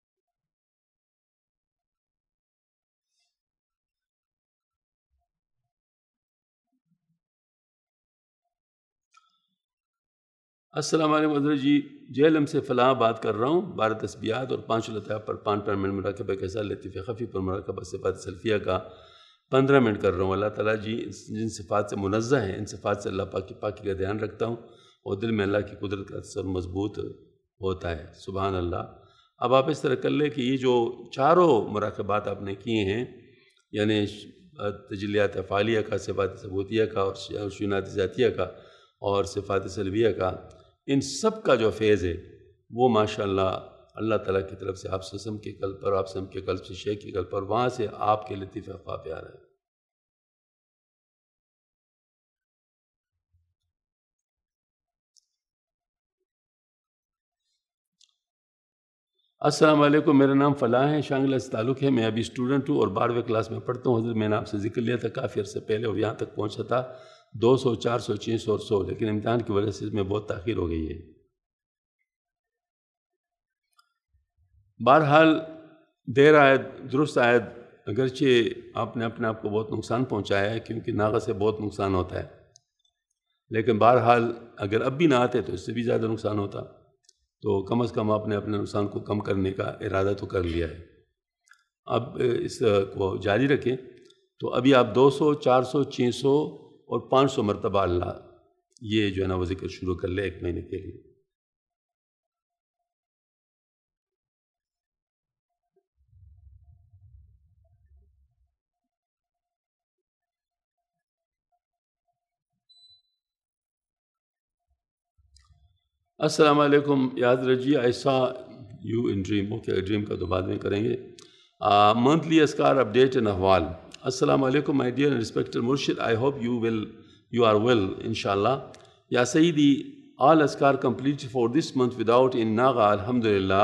S1: السلام علیکم حضرت جی، جہلم سے فلاں بات کر رہا ہوں، 12 تسبیحات اور 5 لطائف پر 5 منٹ مراقبہ کے ساتھ لطیف خفی پر مراقبہ صفات سلفیہ کا 15 منٹ کر رہا ہوں۔ اللہ تعالیٰ جی جن صفات سے منزہ ہیں ان صفات سے اللہ پاک کی پاکی کا دھیان رکھتا ہوں اور دل میں اللہ کی قدرت کا اثر مضبوط ہوتا ہے۔ سبحان اللہ۔ اب آپ اس طرح کر لیں کہ یہ جو چاروں مراقبات آپ نے کیے ہیں، یعنی تجلیات افعالیہ کا، صفات ثبوتیہ کا، اور شیونات ذاتیہ کا، اور صفات سلبیہ کا، ان سب کا جو فیض ہے وہ ماشاءاللہ اللہ تعالیٰ کی طرف سے آپ سسم کے قلب پر، آپ سسم کے قلب سے شیخ کے قلب پر، وہاں سے آپ کے لطیف خفا پہ آ رہا ہے۔ السلام علیکم، میرا نام فلاں ہے، شانگلہ سے تعلق ہے، میں ابھی اسٹوڈنٹ ہوں اور 12ویں کلاس میں پڑھتا ہوں۔ حضرت میں نے آپ سے ذکر لیا تھا کافی عرصے پہلے اور یہاں تک پہنچا تھا 200 400 600 اور 100، لیکن امتحان کی وجہ سے اس میں بہت تاخیر ہو گئی ہے۔ بہرحال دیر آید درست آید، اگرچہ آپ نے اپنے آپ کو بہت نقصان پہنچایا ہے کیونکہ ناغہ سے بہت نقصان ہوتا ہے، لیکن بہرحال اگر اب بھی نہ آتے تو اس سے بھی زیادہ نقصان ہوتا، تو کم از کم آپ نے اپنے نقصان کو کم کرنے کا ارادہ تو کر لیا ہے۔ اب اس کو جاری رکھیں، تو ابھی آپ 200 400 600 اور 500 مرتبہ اللہ یہ جو ہے نا وہ ذکر شروع کر لیں 1 مہینے کے لیے۔ السلام علیکم یاد رجی، I saw you in dream, okay dream کا تو بعد میں کریں گے۔ منتھلی اذکار اپڈیٹ اینڈ احوال۔ السلام علیکم مائی ڈیئر اینڈ ریسپیکٹڈ مرشد، I hope you are well inshallah. Ya Sayyidi, all azkar completed for this month without in Naga, alhamdulillah.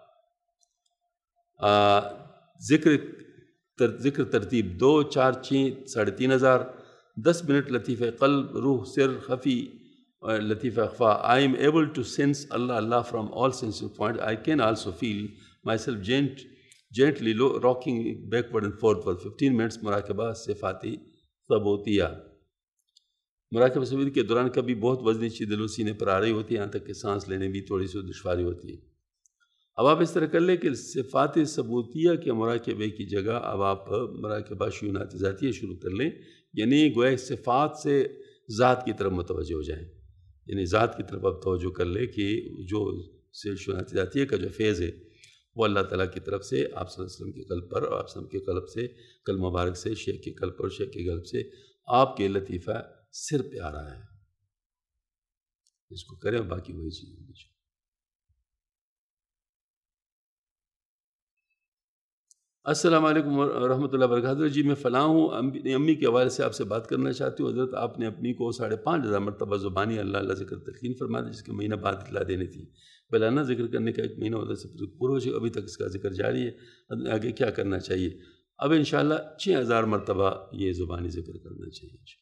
S1: ذکر ترتیب 2 4 6 3,500 10 منٹ لطیف قلب روح سر خفی لطیف اخفا. I am able to sense Allah from all sensitive points. I can also feel myself gently rocking backward and forward for 15 minutes. مراقبہ صفاتی ثبوتیہ. مراقبہ ثبوتی کے دوران کبھی بہت وزنی چیز دل و سینے پر آ رہی ہوتی ہے، یہاں تک کہ سانس لینے بھی تھوڑی سی دشواری ہوتی ہے۔ اب آپ اس طرح کر لیں کہ صفات ثبوتیہ کے مراقبے کی جگہ اب آپ مراقبہ شیونات ذاتیہ شروع کر لیں، یعنی گویا صفات سے ذات کی طرف متوجہ ہو جائیں، یعنی ذات کی طرف آپ توجہ کر لیں کہ جو شیونات ذاتیہ کا جو فیض ہے وہ اللہ تعالیٰ کی طرف سے آپ صلی اللہ علیہ وسلم کے قلب پر اور آپ صلی اللہ علیہ وسلم کے قلب سے، قلب مبارک سے، شیخ کے قلب پر، شیخ کے قلب سے آپ کے لطیفہ سر پہ آ رہا ہے۔ اس کو کریں، باقی وہی چیز ہوگی۔ السلام علیکم ورحمۃ اللہ وبرکاتہ۔ جی میں فلاں ہوں، امی کے حوالے سے آپ سے بات کرنا چاہتی ہوں۔ حضرت آپ نے اپنی کو 5,500 مرتبہ زبانی اللہ ذکر تلقین فرما دی، جس کے مہینہ بعد اطلاع دینی تھی۔ بلانا ذکر کرنے کا 1 مہینہ ہوتا سے پورا ہو، ابھی تک اس کا ذکر جاری ہے، آگے کیا کرنا چاہیے؟ اب انشاءاللہ 6,000 مرتبہ یہ زبانی ذکر کرنا چاہیے۔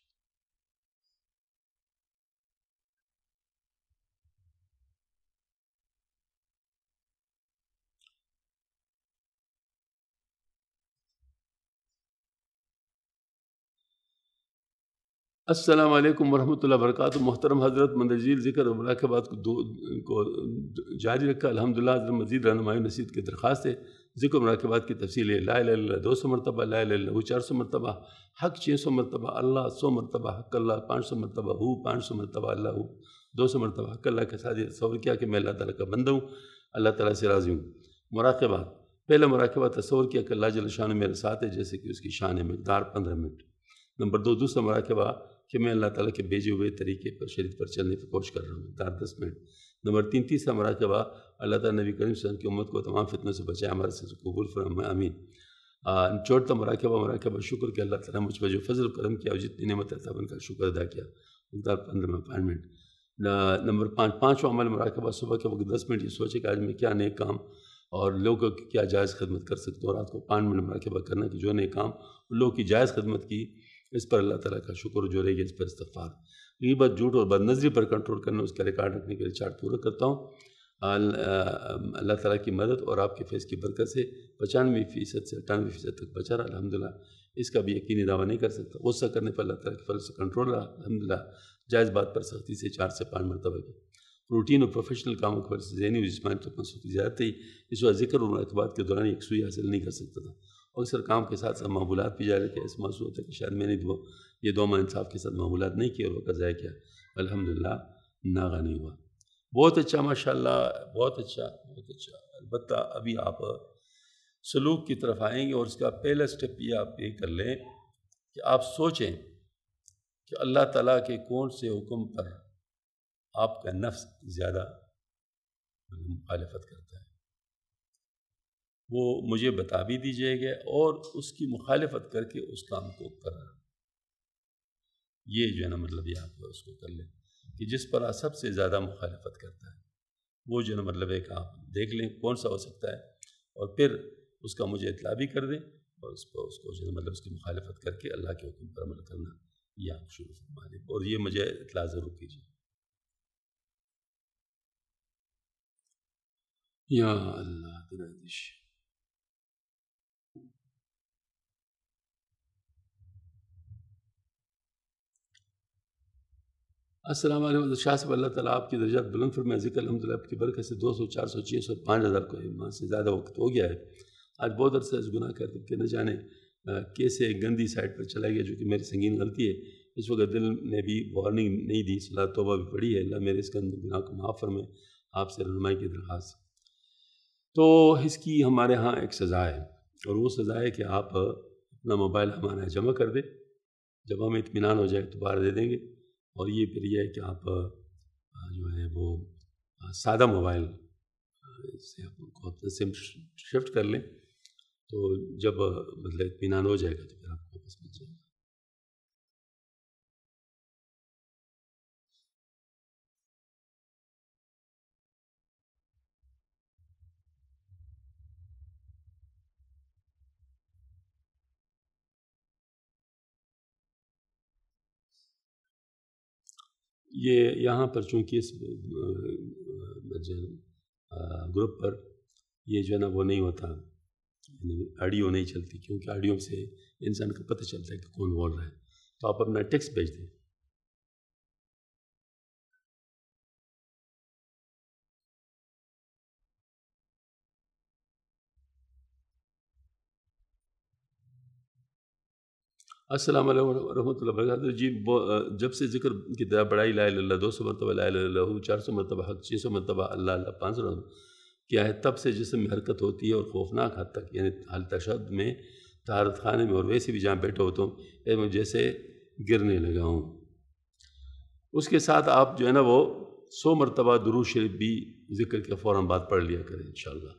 S1: السلام علیکم ورحمۃ اللہ وبرکاتہ۔ محترم حضرت مندرجیل ذکر اور مراقبات کو جاری رکھا، الحمدللہ۔ حضرت مزید رہنمائی نصیحت کی درخواست ہے۔ ذکر مراقبات کی تفصیل ہے: لا الہ الا اللہ 200 مرتبہ، لا الہ الا اللہ 400 مرتبہ، حق 600 مرتبہ، اللہ 100 مرتبہ، حق اللہ 500 مرتبہ، 500 مرتبہ اللہ 200 مرتبہ، حق اللہ کے ساتھ یہ تصور کیا کہ میں اللہ تعالیٰ کا بندہ ہوں، اللہ تعالیٰ سے راضی ہوں۔ مراقبات: پہلا مراقبہ تصور کیا کہ اللہ جل شانہ میرے ساتھ ہے، جیسے کہ اس کی شان ہے، مقدار 15 منٹ۔ نمبر 2 دوسرا مراقبہ کہ میں اللہ تعالیٰ کے بھیجے ہوئے طریقے پر، شریعت پر چلنے کی کوشش کر رہا ہوں، مقدار 10 منٹ۔ نمبر 3 تیسرا مراقبہ اللہ تعالیٰ نبی کریم صلی اللہ علیہ وسلم کی امت کو تمام فتنوں سے بچائے، ہمارے سے قبول فرمائے، آمین۔ چوتھا مراقبہ شکر کہ اللہ تعالیٰ مجھ پر جو فضل و کرم کیا اور جتنی نعمت عطا ان کا شکر ادا کیا، مقدار 15 منٹ۔ نمبر 5 پانچواں عمل مراقبہ صبح کے وقت 10 منٹ یہ سوچے کہ آج میں کیا نیک کام اور لوگوں کی کیا جائز خدمت کر سکتا ہوں، رات کو 5 منٹ مراقبہ کرنا کہ جو نیک کام لوگوں کی جائز خدمت کی، اس پر اللہ تعالیٰ کا شکر جو رہے گا، اس پر استغفار۔ غیبت، جھوٹ اور بد نظری پر کنٹرول کرنا، اس کا ریکارڈ رکھنے کے لیے چارٹ پورا کرتا ہوں۔ اللہ تعالیٰ کی مدد اور آپ کے فیض کی برکت سے 95% سے 98% تک بچا رہا الحمدللہ۔ اس کا بھی یقینی دعویٰ نہیں کر سکتا۔ غصہ کرنے پر اللہ تعالیٰ کے فضل سے کنٹرول رہا الحمدللہ۔ جائز بات پر سختی سے 4 سے 5 مرتبہ کی۔ روٹین اور پروفیشنل کاموں کی وجہ سے ذہنی اور جسمانی طور پر سستی زیادہ تھی، اس وقت ذکر اور مراقبات کے دوران یکسوئی حاصل نہیں کر سکتا تھا۔ اکثر کام کے ساتھ ساتھ معمولات بھی جاری رکھے، ایسا محسوس ہوتا ہے کہ شاید میں نے یہ دو انصاف کے ساتھ معمولات نہیں کیے اور وقت ضائع کیا۔ الحمدللہ ناغہ نہیں ہوا۔ بہت اچھا ماشاءاللہ، بہت اچھا بہت اچھا۔ البتہ ابھی آپ سلوک کی طرف آئیں گے اور اس کا پہلا سٹیپ یہ آپ یہ کر لیں کہ آپ سوچیں کہ اللہ تعالیٰ کے کون سے حکم پر آپ کا نفس زیادہ مخالفت کرتا ہے، وہ مجھے بتا بھی دیجیے گا اور اس کی مخالفت کر کے اس کام کو کرنا۔ یہ جو ہے نا مطلب یہ آپ اس کو کر لیں کہ جس پر آپ سب سے زیادہ مخالفت کرتا ہے، وہ جو ہے نا مطلب ایک آپ دیکھ لیں کون سا ہو سکتا ہے اور پھر اس کا مجھے اطلاع بھی کر دیں اور اس کو جو ہے نا مطلب اس کی مخالفت کر کے اللہ کے حکم پر عمل کرنا یہ آپ شروع فرما لیں اور یہ مجھے اطلاع ضرور کیجیے۔ یا اللہ درادش۔ السلام علیکم شاہ صاحب، اللہ تعالیٰ آپ کی درجات بلند فرمائے۔ ذکر الحمدللہ آپ کی برکت سے 200 400 600 5000 کو ماہ سے زیادہ وقت ہو گیا ہے۔ آج بہت عرصہ اس گناہ کرتے کہ نہ جانے کیسے گندی سائٹ پر چلا گیا، جو کہ میری سنگین غلطی ہے۔ اس وقت دل نے بھی وارننگ نہیں دی، صلاح توبہ بھی پڑھی ہے، اللہ میرے اس گناہ کو معاف فرمائے، آپ سے رہنمائی کی درخواست۔ تو اس کی ہمارے ہاں ایک سزا ہے اور وہ سزا ہے کہ آپ اپنا موبائل ہمارا جمع کر دیں، جب ہمیں اطمینان ہو جائے دوبارہ دے دیں گے۔ اور یہ پھر یہ ہے کہ آپ جو ہے وہ سادہ موبائل سے آپ کو اپنا سم شفٹ کر لیں، تو جب مطلب اطمینان ہو جائے گا تو پھر آپ کو واپس مل جائے گا۔ یہ یہاں پر چونکہ اس گروپ پر یہ جو ہے نا وہ نہیں ہوتا، آڈیو نہیں چلتی، کیونکہ آڈیو سے انسان کو پتہ چلتا ہے کہ کون بول رہا ہے۔ تو آپ اپنا ٹیکسٹ بھیج دیں۔ السلام علیکم ورحمۃ اللہ وبرکاتہ۔ جی جب سے ذکر کی طرح بڑائی لا الہ الا اللہ 200 مرتبہ، لا الہ الا اللہ 400 مرتبہ، حق 600 مرتبہ، اللہ اللہ 500 مرتبہ کیا ہے، تب سے جسم میں حرکت ہوتی ہے اور خوفناک حد تک، یعنی حال تشہد میں طہارت خانے میں اور ویسے بھی جہاں بیٹھا ہوتا ہوں میں جیسے گرنے لگا ہوں۔ اس کے ساتھ آپ جو ہے نا وہ 100 مرتبہ درود شریف بھی ذکر کے فوراً بعد پڑھ لیا کریں انشاءاللہ۔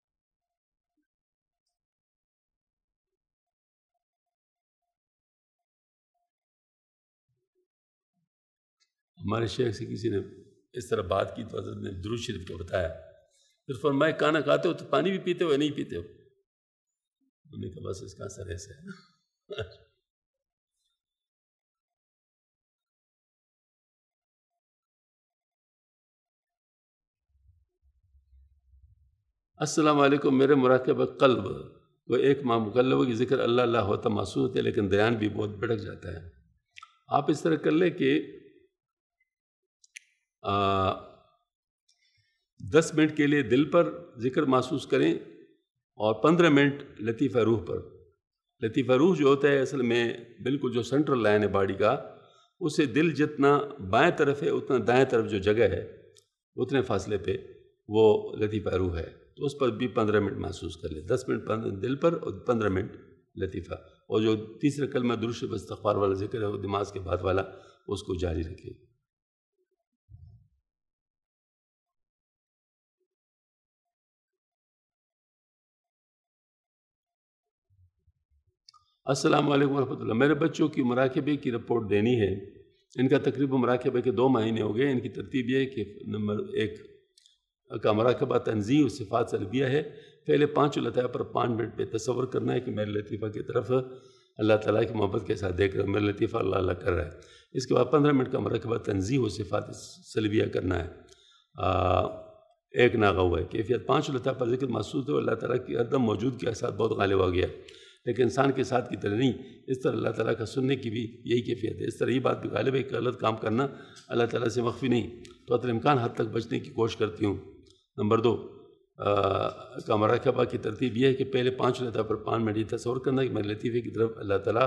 S1: ہمارے شیخ سے کسی نے اس طرح بات کی تو حضرت نے درود شریف کو بتایا، پھر فرمایا کھانا کھاتے ہو تو پانی بھی پیتے ہو یا نہیں پیتے ہو؟ انہوں نے کہا بس اس کا اثر ایسا ہے۔ السلام علیکم، میرے مراقبہ قلب وہ ایک ماہ مکلب کی ذکر اللہ اللہ ہوتا محسوس ہوتا ہے، لیکن دھیان بھی بہت بھٹک جاتا ہے۔ آپ اس طرح کر لیں کہ 10 منٹ کے لیے دل پر ذکر محسوس کریں اور 15 منٹ لطیفہ روح پر۔ لطیفہ روح جو ہوتا ہے اصل میں بالکل جو سینٹرل لائن ہے باڈی کا، اسے دل جتنا بائیں طرف ہے اتنا دائیں طرف جو جگہ ہے اتنے فاصلے پہ وہ لطیفہ روح ہے، تو اس پر بھی 15 منٹ محسوس کر لیں۔ 10 منٹ دل پر اور 15 منٹ لطیفہ، اور جو تیسرا کلمہ درود شریف استغفار والا ذکر ہے وہ دماغ کے بعد والا، اس کو جاری رکھیں۔ السلام علیکم ورحمۃ اللہ۔ میرے بچوں کی مراقبے کی رپورٹ دینی ہے، ان کا تقریباً مراقبے کے 2 مہینے ہو گئے۔ ان کی ترتیب یہ ہے کہ نمبر 1 کا مراقبہ تنزیہ و صفات سلبیہ ہے، پہلے 5 لطائف پر 5 منٹ پہ تصور کرنا ہے کہ میرے لطیفہ کی طرف اللہ تعالیٰ کی محبت کے ساتھ دیکھ رہے ہو، میرا لطیفہ اللہ اللہ کر رہا ہے۔ اس کے بعد 15 منٹ کا مراقبہ تنزیہ و صفات سلبیہ کرنا ہے۔ ایک ناغہ ہوا ہے کیفیت 5 لطافہ ذکر محسوس ہے، اللہ تعالیٰ کی عدم موجود کے ساتھ بہت غالب ہو گیا، لیکن انسان کے ساتھ کی طرح نہیں، اس طرح اللہ تعالیٰ کا سننے کی بھی یہی کیفیت ہے۔ اس طرح یہ بات بھی غالب ہے کہ غلط کام کرنا اللہ تعالیٰ سے مخفی نہیں، تو حتی الامکان حد تک بچنے کی کوشش کرتی ہوں۔ نمبر 2 کا مراقبہ کی ترتیب یہ ہے کہ پہلے 5 لطافہ پر 5 منٹ یہ تصور کرنا کہ میرے لطیفے کی طرف اللہ تعالیٰ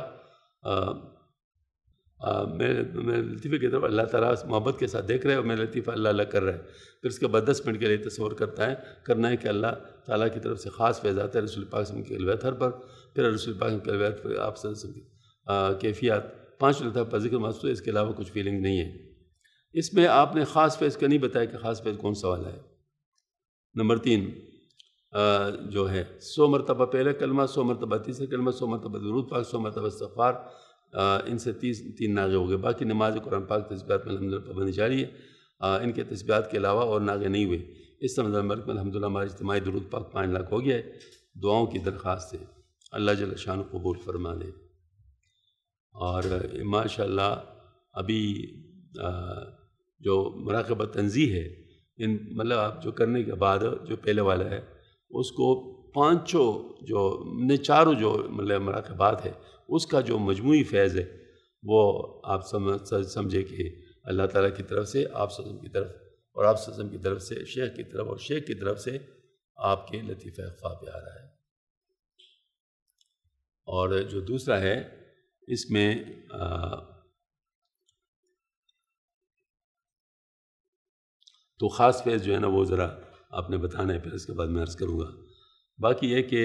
S1: میرے لطیفے کی طرف اللہ تعالیٰ محبت کے ساتھ دیکھ رہے ہیں اور میرا لطیفہ اللہ اللہ کر رہا ہے۔ پھر اس کے بعد 10 منٹ کے لیے تصور کرنا ہے کہ اللہ تعالیٰ کی طرف سے خاص فیض آتا ہے رسول پاک صلی اللہ علیہ وسلم کی الویت ہر پر، پھر رسول پاک کی الویت پر آپ صلی اللہ علیہ وسلم کی کیفیات 5 لطافہ پر ذکر محسوس ہے، اس کے علاوہ کچھ فیلنگ نہیں ہے۔ اس میں آپ نے خاص فیض کا نہیں بتایا کہ خاص فیض کون سا والا ہے۔ نمبر 3 جو ہے 100 مرتبہ پہلا کلمہ، 100 مرتبہ تیسرا کلمہ، 100 مرتبہ درود پاک، 100 مرتبہ استغفار، ان سے 3 ناغے ہو گئے۔ باقی نماز قرآن پاک تسبیحات میں الحمدللہ پابندی جاری ہے، ان کے تسبیحات کے علاوہ اور ناغے نہیں ہوئے۔ اس رمضان مبارک میں الحمدللہ ہمارا اجتماعی درود پاک 5 لاکھ ہو گیا ہے۔ دعاؤں کی درخواست ہے، اللہ جل شان قبول فرما دے۔ اور ماشاءاللہ ابھی جو مراقبہ تنزیہ ہے، مطلب آپ جو کرنے کے بعد جو پہلے والا ہے اس کو 4 جو مطلب مراقبات ہے اس کا جو مجموعی فیض ہے وہ آپ سمجھے کہ اللہ تعالیٰ کی طرف سے آپ صلی اللہ علیہ وسلم کی طرف اور آپ صلی اللہ علیہ وسلم کی طرف سے شیخ کی طرف اور شیخ کی طرف سے آپ کے لطیفہ اخفاء پہ آ رہا ہے۔ اور جو دوسرا ہے اس میں تو خاص فیض جو ہے نا وہ ذرا آپ نے بتانا ہے، پھر اس کے بعد میں عرض کروں گا۔ باقی یہ کہ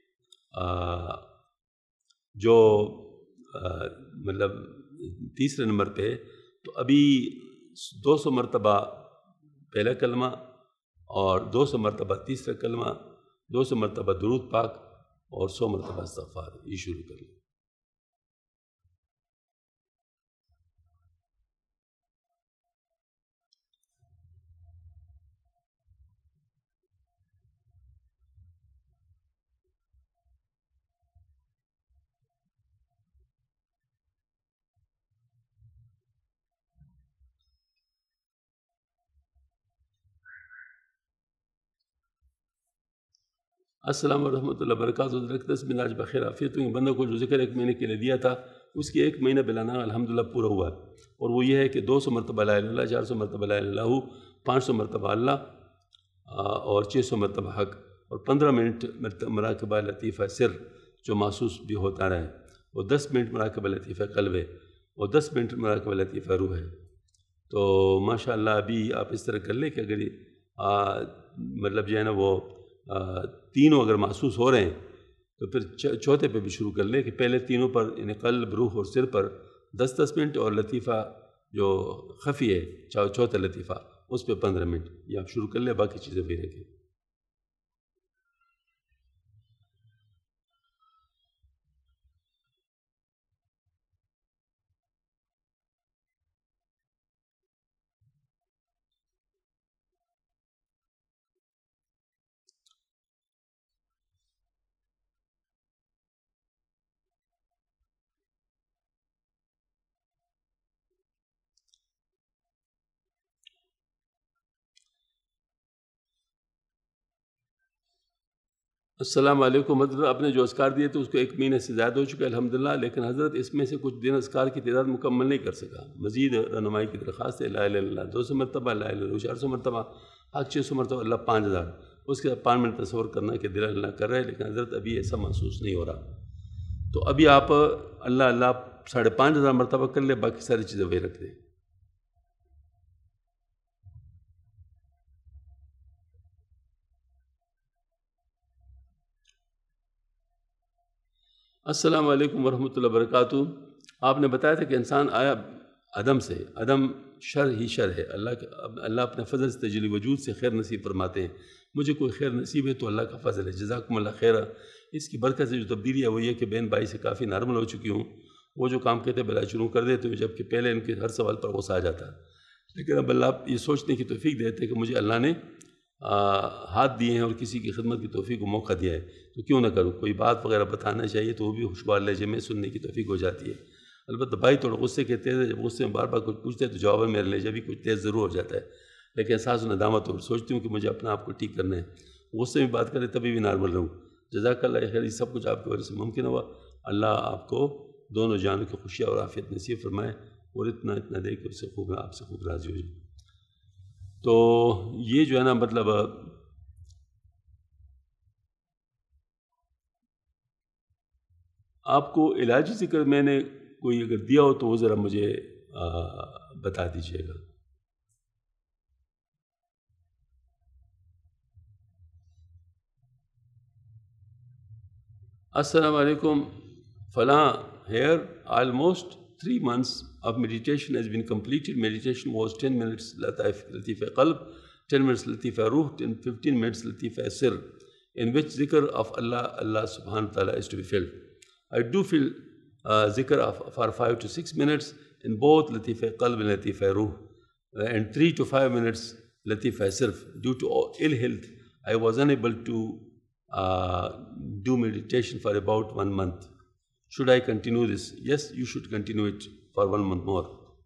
S1: جو مطلب تیسرے نمبر پہ تو ابھی 200 مرتبہ پہلا کلمہ اور 200 مرتبہ تیسرا کلمہ، 200 مرتبہ درود پاک اور 100 مرتبہ استغفار، یہ شروع کر لیں۔ السلام ورحمۃ اللہ وبرکاتہ۔ رکھتس میں آج بخیر عافیت ہوں۔ بندہ کو جو ذکر 1 مہینے کے لیے دیا تھا اس کی 1 مہینہ بلانا الحمدللہ پورا ہوا ہے، اور وہ یہ ہے کہ 200 مرتبہ لا الہ الا اللہ، 400 مرتبہ لا الہ الا اللہ، 500 مرتبہ اللہ اور 600 مرتبہ حق، اور 15 منٹ مراقبہ لطیفہ سر جو محسوس بھی ہوتا رہا ہے، اور 10 منٹ مراقبہ لطیفہ قلب ہے، اور 10 منٹ مراقبہ لطیفہ روح ہے۔ تو ماشاءاللہ ابھی آپ اس طرح کر لیں کہ اگر مطلب جو ہے نا وہ تینوں اگر محسوس ہو رہے ہیں تو پھر چوتھے پہ بھی شروع کر لیں کہ پہلے تینوں پر یعنی قلب، روح اور سر پر 10 منٹ، اور لطیفہ جو خفی ہے چوتھا لطیفہ اس پہ 15 منٹ، یہ آپ شروع کر لیں، باقی چیزیں بھی رکھیں۔ السلام علیکم حضرت، آپ نے جو اذکار دیے تھے اس کو 1 مہینے سے زیادہ ہو چکا ہے الحمدللہ، لیکن حضرت اس میں سے کچھ دن اذکار کی تعداد مکمل نہیں کر سکا، مزید رہنمائی کی درخواست ہے۔ لا الہ الا اللہ 200 مرتبہ، لا الہ الا اللہ 400 مرتبہ، حق 600 مرتبہ، اللہ 5000، اس کے بعد 5 منٹ تصور کرنا کہ دل اللہ کر رہا ہے، لیکن حضرت ابھی ایسا محسوس نہیں ہو رہا، تو ابھی آپ اللہ اللہ 5500 مرتبہ کر لیں، باقی ساری چیزیں وہی رکھ دیں۔ السلام علیکم ورحمۃ اللہ وبرکاتہ۔ آپ نے بتایا تھا کہ انسان آیا عدم سے، عدم شر ہی شر ہے، اللہ اپنے فضل سے تجلی وجود سے خیر نصیب فرماتے ہیں، مجھے کوئی خیر نصیب ہے تو اللہ کا فضل ہے، جزاکم اللہ خیر۔ اس کی برکت سے جو تبدیلی ہے وہ یہ کہ بہن بھائی سے کافی نارمل ہو چکی ہوں، وہ جو کام کہتے بلا شروع کر دیتے ہوں، جبکہ پہلے ان کے ہر سوال پر غصہ آ جاتا، لیکن اب اللہ یہ سوچنے کی توفیق دیتے کہ مجھے اللہ نے ہاتھ دیے ہیں اور کسی کی خدمت کی توفیق کو موقع دیا ہے تو کیوں نہ کروں. کوئی بات وغیرہ بتانا چاہیے تو وہ بھی خوشگوار لہجے میں سننے کی توفیق ہو جاتی ہے. البتہ بھائی تھوڑا غصے کے تیز ہے، جب غصے میں بار بار کچھ پوچھتے ہیں تو جواب میرا لہجہ بھی کچھ تیز ضرور ہو جاتا ہے، لیکن احساس و ندامت اور سوچتی ہوں کہ مجھے اپنا آپ کو ٹھیک کرنا ہے. غصے میں بات کرے تبھی بھی نارمل رہوں. جزاک اللہ خیر. یہ سب کچھ آپ کی وجہ سے ممکن ہوا. اللہ آپ کو دونوں جانوں کی خوشیاں اور عافیت نصیب فرمائے اور اتنا دے کہ اس سے خوب آپ سے خوب راضی ہو جائے. تو یہ جو ہے نا مطلب آپ کو علاجی ذکر میں نے کوئی اگر دیا ہو تو وہ ذرا مجھے بتا دیجیے گا. السلام علیکم. فلاں here almost 3 months of meditation has been completed. Meditation was 10 minutes Latifa Qalb, 10 minutes Latifa Ruh, 15 minutes Latifa Sir, in which zikr of Allah subhanahu wa ta'ala is to be felt. I do feel zikr for 5 to 6 minutes in both Latifa Qalb and Latifa Ruh, and 3 to 5 minutes Latifa Sir. Due to ill health, I was unable to do meditation for about 1 month. Should I continue this? Yes, you should continue it for 1 month more.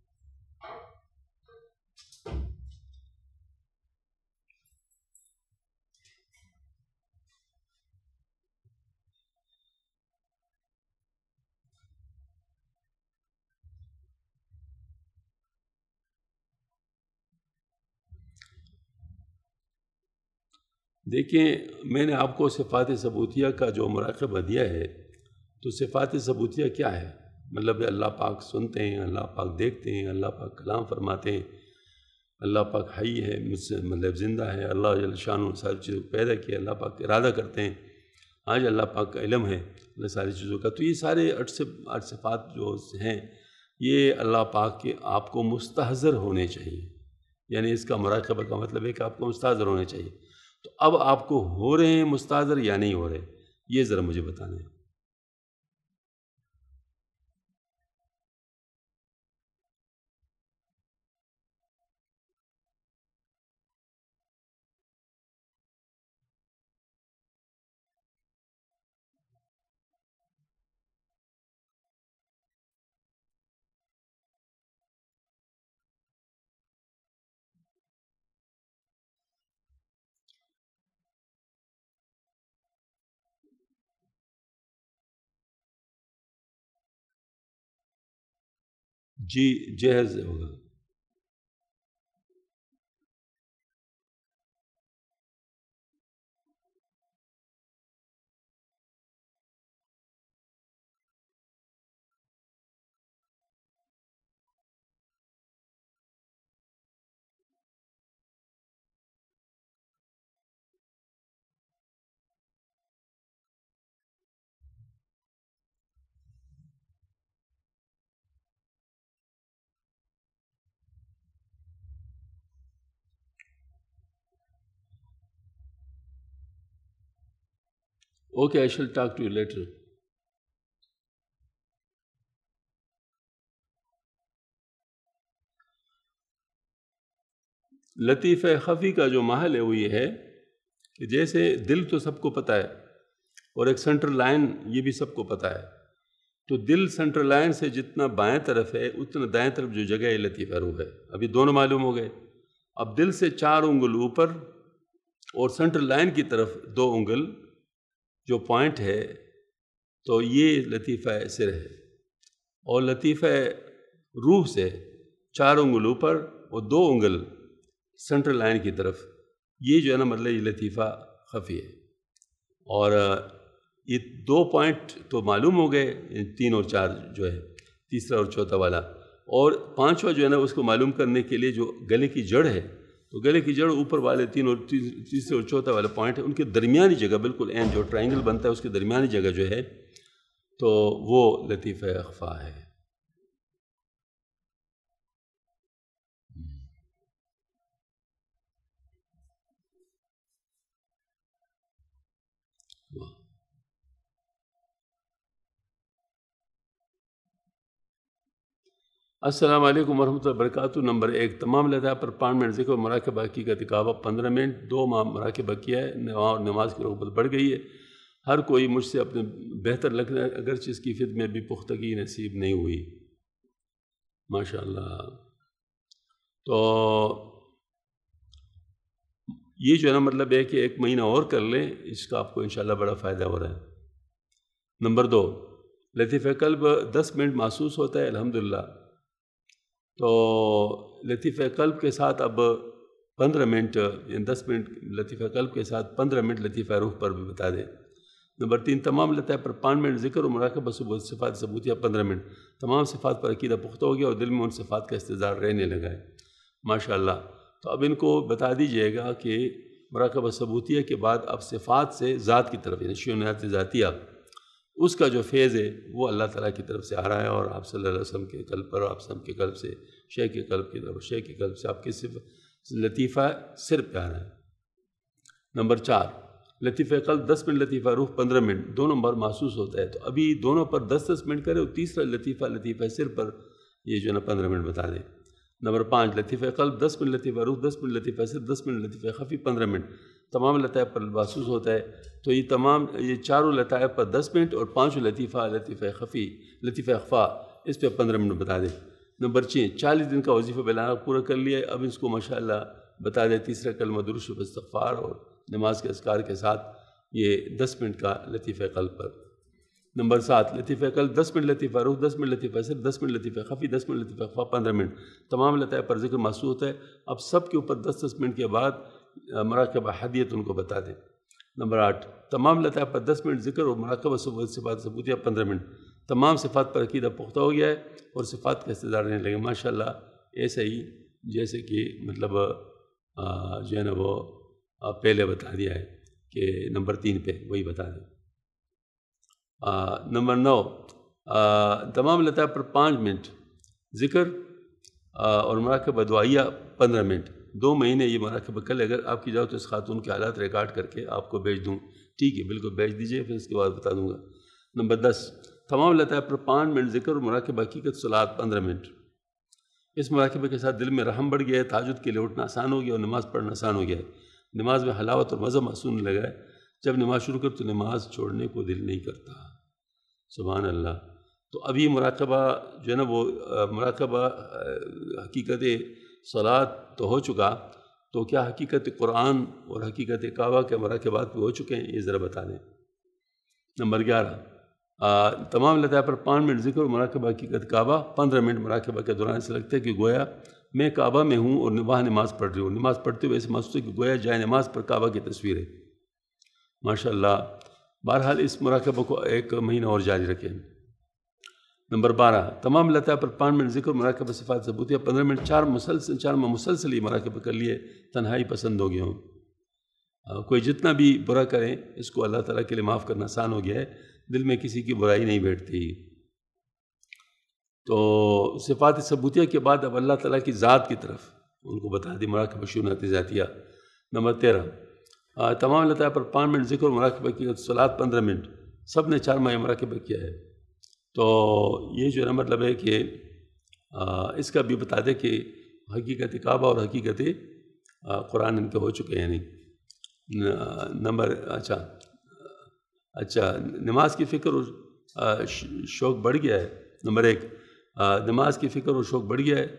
S1: دیکھیں، میں نے آپ کو صفات ثبوتیہ کا جو مراقبہ دیا ہے، تو صفات ثبوتیہ کیا ہے؟ مطلب اللہ پاک سنتے ہیں، اللہ پاک دیکھتے ہیں، اللہ پاک کلام فرماتے ہیں، اللہ پاک حی ہے، مطلب زندہ ہے، اللہ جل شانہ ساری چیزوں کو پیدا کیا، اللہ پاک ارادہ کرتے ہیں، آج اللہ پاک کا علم ہے اللہ ساری چیزوں کا. تو یہ سارے 8 صفات جو ہیں یہ اللہ پاک کے آپ کو مستحضر ہونے چاہیے. یعنی اس کا مراقبہ کا مطلب ہے کہ آپ کو مستحضر ہونے چاہیے. تو اب آپ کو ہو رہے ہیں مستحضر یا نہیں ہو رہے، یہ ذرا مجھے بتانا ہے. جی جہز ہوگا. Okay, I shall talk to you later. لطیفہ خفی کا جو محل ہے وہ یہ ہے کہ جیسے دل تو سب کو پتہ ہے اور ایک سینٹرل لائن یہ بھی سب کو پتہ ہے. تو دل سینٹرل لائن سے جتنا بائیں طرف ہے اتنا دائیں طرف جو جگہ ہے لطیفہ روح ہے. ابھی دونوں معلوم ہو گئے. اب دل سے 4 انگل اوپر اور سینٹرل لائن کی طرف 2 انگل جو پوائنٹ ہے تو یہ لطیفہ سر ہے. اور لطیفہ روح سے 4 انگل اوپر اور 2 انگل سینٹرل لائن کی طرف، یہ جو ہے نا مطلب یہ لطیفہ خفی ہے. اور یہ 2 پوائنٹ تو معلوم ہو گئے، 3 اور 4 جو ہے، تیسرا اور چوتھا والا. اور 5واں جو ہے نا اس کو معلوم کرنے کے لیے جو گلے کی جڑ ہے، تو گلے کی جڑ اوپر والے 3 اور تیسرے اور چوتھا والا پوائنٹ ہے، ان کے درمیانی جگہ بالکل این جو ٹرائنگل بنتا ہے اس کی درمیانی جگہ جو ہے تو وہ لطیفہ اخفا ہے. السلام علیکم ورحمۃ اللہ وبرکاتہ۔ نمبر 1، تمام لطائف پر 5 منٹ ذکر اور مراقبہ حقیقت کعبہ 15 منٹ، 2 ماہ مراقبہ کیا ہے اور نماز کی رغبت بڑھ گئی ہے۔ ہر کوئی مجھ سے اپنے بہتر لگنا ہے، اگرچہ اس کی فد میں بھی پختگی نصیب نہیں ہوئی۔ ماشاءاللہ۔ تو یہ جو ہے نا مطلب ہے کہ 1 مہینہ اور کر لیں، اس کا آپ کو انشاءاللہ بڑا فائدہ ہو رہا ہے۔ نمبر 2، لطیفہ قلب 10 منٹ محسوس ہوتا ہے الحمدللہ۔ تو لطیفہ قلب کے ساتھ اب 15 منٹ یعنی 10 منٹ لطیفہ قلب کے ساتھ 15 منٹ لطیفہ روح پر بھی بتا دیں۔ نمبر 3، تمام لطائف پر 5 منٹ ذکر و مراقبہ صفات ثبوتیہ 15 منٹ۔ تمام صفات پر عقیدہ پختہ ہو گیا اور دل میں ان صفات کا استظہار رہنے لگا ہے۔ ماشاءاللہ۔ تو اب ان کو بتا دیجئے گا کہ مراقبہ ثبوتیہ کے بعد اب صفات سے ذات کی طرف یعنی شیونیات ذاتیہ، اس کا جو فیض ہے وہ اللہ تعالیٰ کی طرف سے آ رہا ہے، اور آپ صلی اللہ علیہ وسلم کے قلب پر، آپ وسلم کے قلب سے شیخ کے قلب کی طرف، شیخ کے قلب سے آپ کے صرف لطیفہ سر پہ آ رہا ہے۔ نمبر 4، لطیفہ قلب 10 منٹ، لطیفہ روح 15 منٹ، دونوں بار محسوس ہوتا ہے۔ تو ابھی دونوں پر 10 منٹ کرے اور تیسرا لطیفہ سر پر یہ جو ہے نا 15 منٹ بتا دیں۔ نمبر 5، لطیفہ قلب 10 منٹ، لطیفہ روح 10 منٹ، لطیفہ سر 10 منٹ، لطیفہ خفی 15 منٹ، تمام لطائف پر محسوس ہوتا ہے۔ تو یہ چاروں لطائف پر 10 منٹ اور 5 لطیفہ خفی، لطیفہ اخفا، اس پہ 15 منٹ بتا دیں۔ نمبر 6، 40 دن کا وظیفہ بلانا پورا کر لیا ہے، اب اس کو ماشاءاللہ بتا دیں تیسرا کلمہ درود شریف استغفار اور نماز کے اذکار کے ساتھ یہ 10 منٹ کا لطیفہ قلب پر۔ نمبر 7، لطیفہ قلب 10 منٹ، لطیفہ روح 10 منٹ، لطیفہ سر 10 منٹ، لطیفہ خفی 10 منٹ، لطیفہ اخفا 15 منٹ، تمام لطائف پر ذکر محسوس ہوتا ہے۔ اب سب کے اوپر 10 منٹ کے بعد مراقبہ حدیت ان کو بتا دیں۔ نمبر 8، تمام لطائف پر 10 منٹ ذکر اور مراقبہ صفات ثبوتیہ 15 منٹ، تمام صفات پر عقیدہ پختہ ہو گیا ہے اور صفات کا استظہار رہنے لگے۔ ماشاءاللہ ایسے ہی جیسے کہ مطلب جو ہے نا وہ پہلے بتا دیا ہے کہ نمبر 3 پہ وہی بتا دیں۔ نمبر 9، تمام لطائف پر 5 منٹ ذکر اور مراقبہ دعائیہ 15 منٹ، 2 مہینے یہ مراقبہ کر لے۔ اگر آپ کی جاؤ تو اس خاتون کے حالات ریکارڈ کر کے آپ کو بھیج دوں، ٹھیک ہے؟ بالکل بھیج دیجئے، پھر اس کے بعد بتا دوں گا۔ نمبر 10، تمام لطائف پر 5 منٹ ذکر اور مراقبہ حقیقت صلات 15 منٹ۔ اس مراقبے کے ساتھ دل میں رحم بڑھ گیا ہے، تہجد کے لیے اٹھنا آسان ہو گیا اور نماز پڑھنا آسان ہو گیا ہے۔ نماز میں حلاوت اور مزہ محسوس ہونے لگا ہے۔ جب نماز شروع کر تو نماز چھوڑنے کو دل نہیں کرتا۔ سبحان اللہ۔ تو ابھی مراقبہ جو ہے نا وہ مراقبہ حقیقت صلات تو ہو چکا، تو کیا حقیقت قرآن اور حقیقت کعبہ کے مراقبات بھی ہو چکے ہیں؟ یہ ذرا بتا دیں۔ نمبر 11، تمام لطائف پر 5 منٹ ذکر اور مراقبہ حقیقت کعبہ 15 منٹ۔ مراقبہ کے دوران ایسا لگتا ہے کہ گویا میں کعبہ میں ہوں اور وہاں نماز پڑھ رہی ہوں۔ نماز پڑھتے ہوئے ایسے محسوس ہے کہ گویا جائے نماز پر کعبہ کی تصویر ہے۔ ماشاءاللہ۔ بہرحال اس مراقبہ کو 1 مہینہ اور جاری رکھیں۔ نمبر 12، تمام لطائف پر 5 منٹ ذکر مراقبہ صفات ثبوتیہ 15 منٹ، 4 ماہ مسلسل یہ مراقبہ کر لیے، تنہائی پسند ہو گیا ہوں۔ کوئی جتنا بھی برا کریں اس کو اللہ تعالیٰ کے لیے معاف کرنا آسان ہو گیا ہے، دل میں کسی کی برائی نہیں بیٹھتی۔ تو صفات ثبوتیہ کے بعد اب اللہ تعالیٰ کی ذات کی طرف ان کو بتا دی، مراقبہ شیونیات ذاتیہ۔ نمبر 13، تمام لطائف پر 5 منٹ ذکر مراقبہ کی صلات 15 منٹ، سب نے 4 ماہ مراقبہ کیا ہے۔ تو یہ جو ہے نا مطلب ہے کہ اس کا بھی بتا دیں کہ حقیقت کعبہ اور حقیقت قرآن ان کے ہو چکے ہیں نہیں۔ نمبر اچھا نماز کی فکر اور شوق بڑھ گیا ہے۔ نمبر 1، نماز کی فکر اور شوق بڑھ گیا ہے۔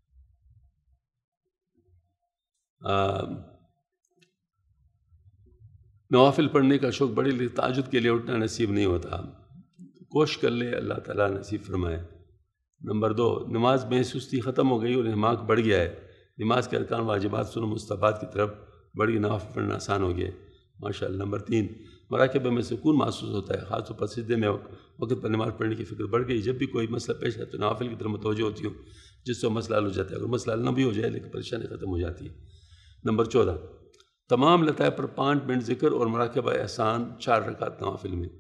S1: نوافل پڑھنے کا شوق بڑھے، لیکن تہجد کے لیے اٹھنا نصیب نہیں ہوتا، کوشش کر لے، اللہ تعالیٰ نصیب فرمائے۔ نمبر 2، نماز میں سستی ختم ہو گئی اور انہماک بڑھ گیا ہے، نماز کے ارکان واجبات سنن مستحبات کی طرف بڑھ گئی، نوافل پڑھنا آسان ہو گیا ماشاءاللہ۔ نمبر 3، مراقبہ میں سکون محسوس ہوتا ہے، خاص طور پر سجدے میں وقت پر نماز پڑھنے کی فکر بڑھ گئی، جب بھی کوئی مسئلہ پیش ہے تو نوافل کی طرف متوجہ ہوتی ہوں، جس سے مسئلہ حل ہو جاتا ہے، اگر مسئلہ حل نہ بھی ہو جائے لیکن پریشانی ختم ہو جاتی ہے۔ نمبر 14، تمام لطائف پر 5 منٹ ذکر اور مراقبہ احسان 4 رکعت نوافل میں۔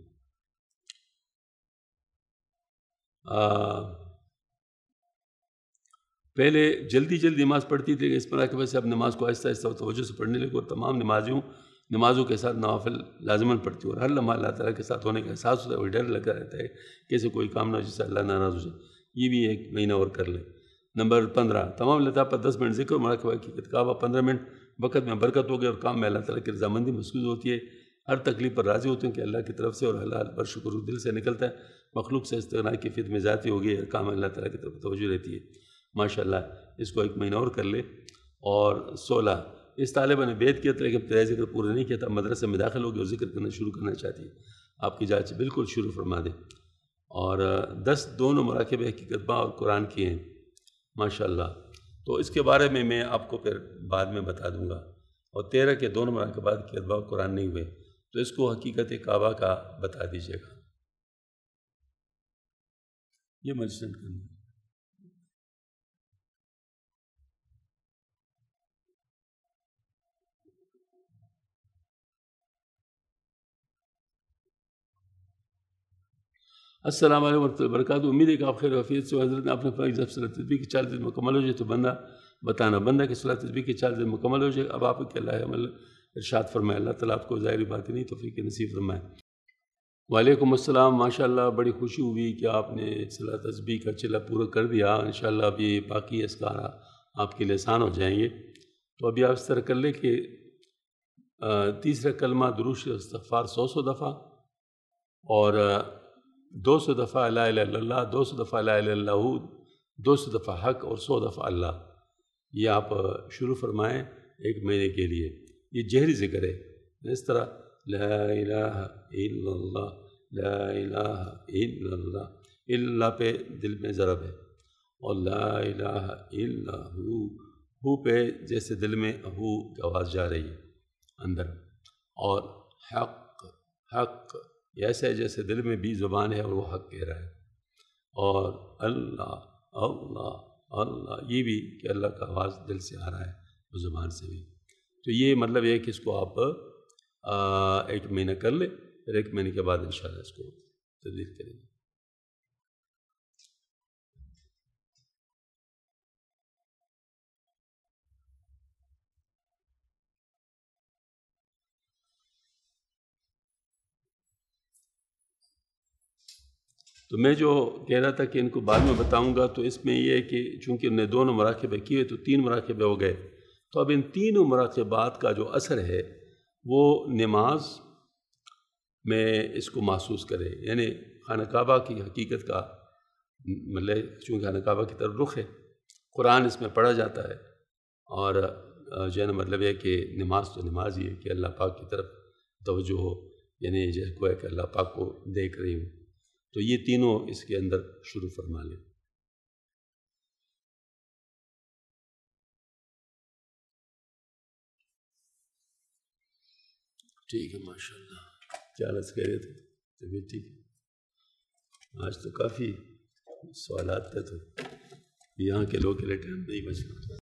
S1: پہلے جلدی نماز پڑھتی تھی، اس مراقبہ سے اب نماز کو آہستہ آہستہ توجہ سے پڑھنے لگے اور تمام نمازوں کے ساتھ نوافل لازماً پڑھتی اور ہر لمحہ اللہ تعالیٰ کے ساتھ ہونے کا احساس ہوتا ہے، وہ ڈر لگا رہتا ہے کہ ایسے کوئی کام نہ ہو جس سے اللہ ناراض ہو جائے۔ یہ بھی 1 مہینہ اور کر لیں۔ نمبر 15 تمام لطاف پر 10 منٹ ذکر اور مراقبہ حقیقت کعبہ، 15 منٹ وقت میں برکت ہوگی اور کام میں اللہ تعالیٰ کی رضامندی محسوس ہوتی ہے، ہر تکلیف پر راضی ہوتے ہیں کہ اللہ کی طرف سے اور حلال پر شکر دل سے نکلتا ہے، مخلوق سے استغنا کی فت میں ذاتی ہوگی، ہر کام اللہ تعالیٰ کی طرف توجہ رہتی ہے۔ ماشاءاللہ اس کو 1 مہینہ اور کر لے۔ اور 16 اس طالبہ نے بیعت کیا تھا لیکن ابتدائی ذکر پورا نہیں کیا تھا، مدرسے میں داخل ہوگی اور ذکر کرنا شروع کرنا چاہتی ہے، آپ کی جانچ بالکل شروع فرما دیں۔ اور 10 دونوں مراقبہ حقیقت با اور قرآن کی ہیں ماشاءاللہ، تو اس کے بارے میں آپ کو پھر بعد میں بتا دوں گا۔ اور 13 کے دونوں مراقبات حقیقت با اور قرآن نہیں ہوئے تو اس کو حقیقت کعبہ کا بتا دیجیے گا۔ یہ مجسن کرنا السلام علیکم ورحمۃ اللہ وبرکاتہ۔ امید ہے کہ آپ خیر و عافیت سے۔ حضرت نے اپنے فرق جب صلاۃ تسبیح کی 40 دن مکمل ہو جائے تو بندہ بتانا، بندہ کی صلاۃ تسبیح کی 40 دن مکمل ہو جائے۔ اب آپ کے اللہ عمل ارشاد فرمائے، اللہ تعالیٰ آپ کو ظاہری بات نہیں توفیق نصیب فرمائے۔ وعلیکم السلام، ماشاءاللہ بڑی خوشی ہوئی کہ آپ نے صلاۃ تسبیح کا چلا پورا کر دیا۔ انشاءاللہ اب یہ باقی اذکار آپ کے لیے آسان ہو جائیں گے۔ تو ابھی آپ اس طرح کر لیں کہ تیسرا کلمہ درود استغفار 100 دفعہ، اور 200 دفعہ لا الہ الا اللہ، 200 دفعہ لا الہ الا اللہ، 200 دفعہ حق اور 100 دفعہ اللہ، یہ آپ شروع فرمائیں 1 مہینے کے لیے۔ یہ جہری ذکر ہے، اس طرح لا الہ الا اللہ، لا الہ الا اللہ، اللہ پہ دل میں ضرب ہے، اور لا الہ الا ہو پہ جیسے دل میں ہو کی آواز جا رہی ہے اندر، اور حق حق ایسا ہے جیسے دل میں بھی زبان ہے اور وہ حق کہہ رہا ہے، اور اللہ اللہ اللہ، یہ بھی کہ اللہ کا آواز دل سے آ رہا ہے وہ زبان سے بھی۔ تو یہ مطلب ہے کہ اس کو آپ 1 مہینہ کر لیں، پھر 1 مہینے کے بعد انشاءاللہ اس کو تبدیل کریں گے۔ تو میں جو کہہ رہا تھا کہ ان کو بعد میں بتاؤں گا، تو اس میں یہ ہے کہ چونکہ انہیں دونوں مراقبے کیے تو 3 مراقبے ہو گئے، تو اب ان تینوں مراقبات کا جو اثر ہے وہ نماز میں اس کو محسوس کرے، یعنی خانہ کعبہ کی حقیقت کا مطلب چونکہ خانہ کعبہ کی طرف رخ ہے، قرآن اس میں پڑھا جاتا ہے، اور جو ہے نا مطلب ہے کہ نماز تو نماز ہی ہے کہ اللہ پاک کی طرف توجہ ہو، یعنی جیسے کو ہے کہ اللہ پاک کو دیکھ رہی ہوں، تو یہ تینوں اس کے اندر شروع فرما لیں۔ ٹھیک ہے ماشاءاللہ، کیا عرض کہہ رہے تھے؟ طبیعت ٹھیک ہے؟ آج تو کافی سوالات تھے، تو یہاں کے لوگ کے لیے ٹائم نہیں بچا۔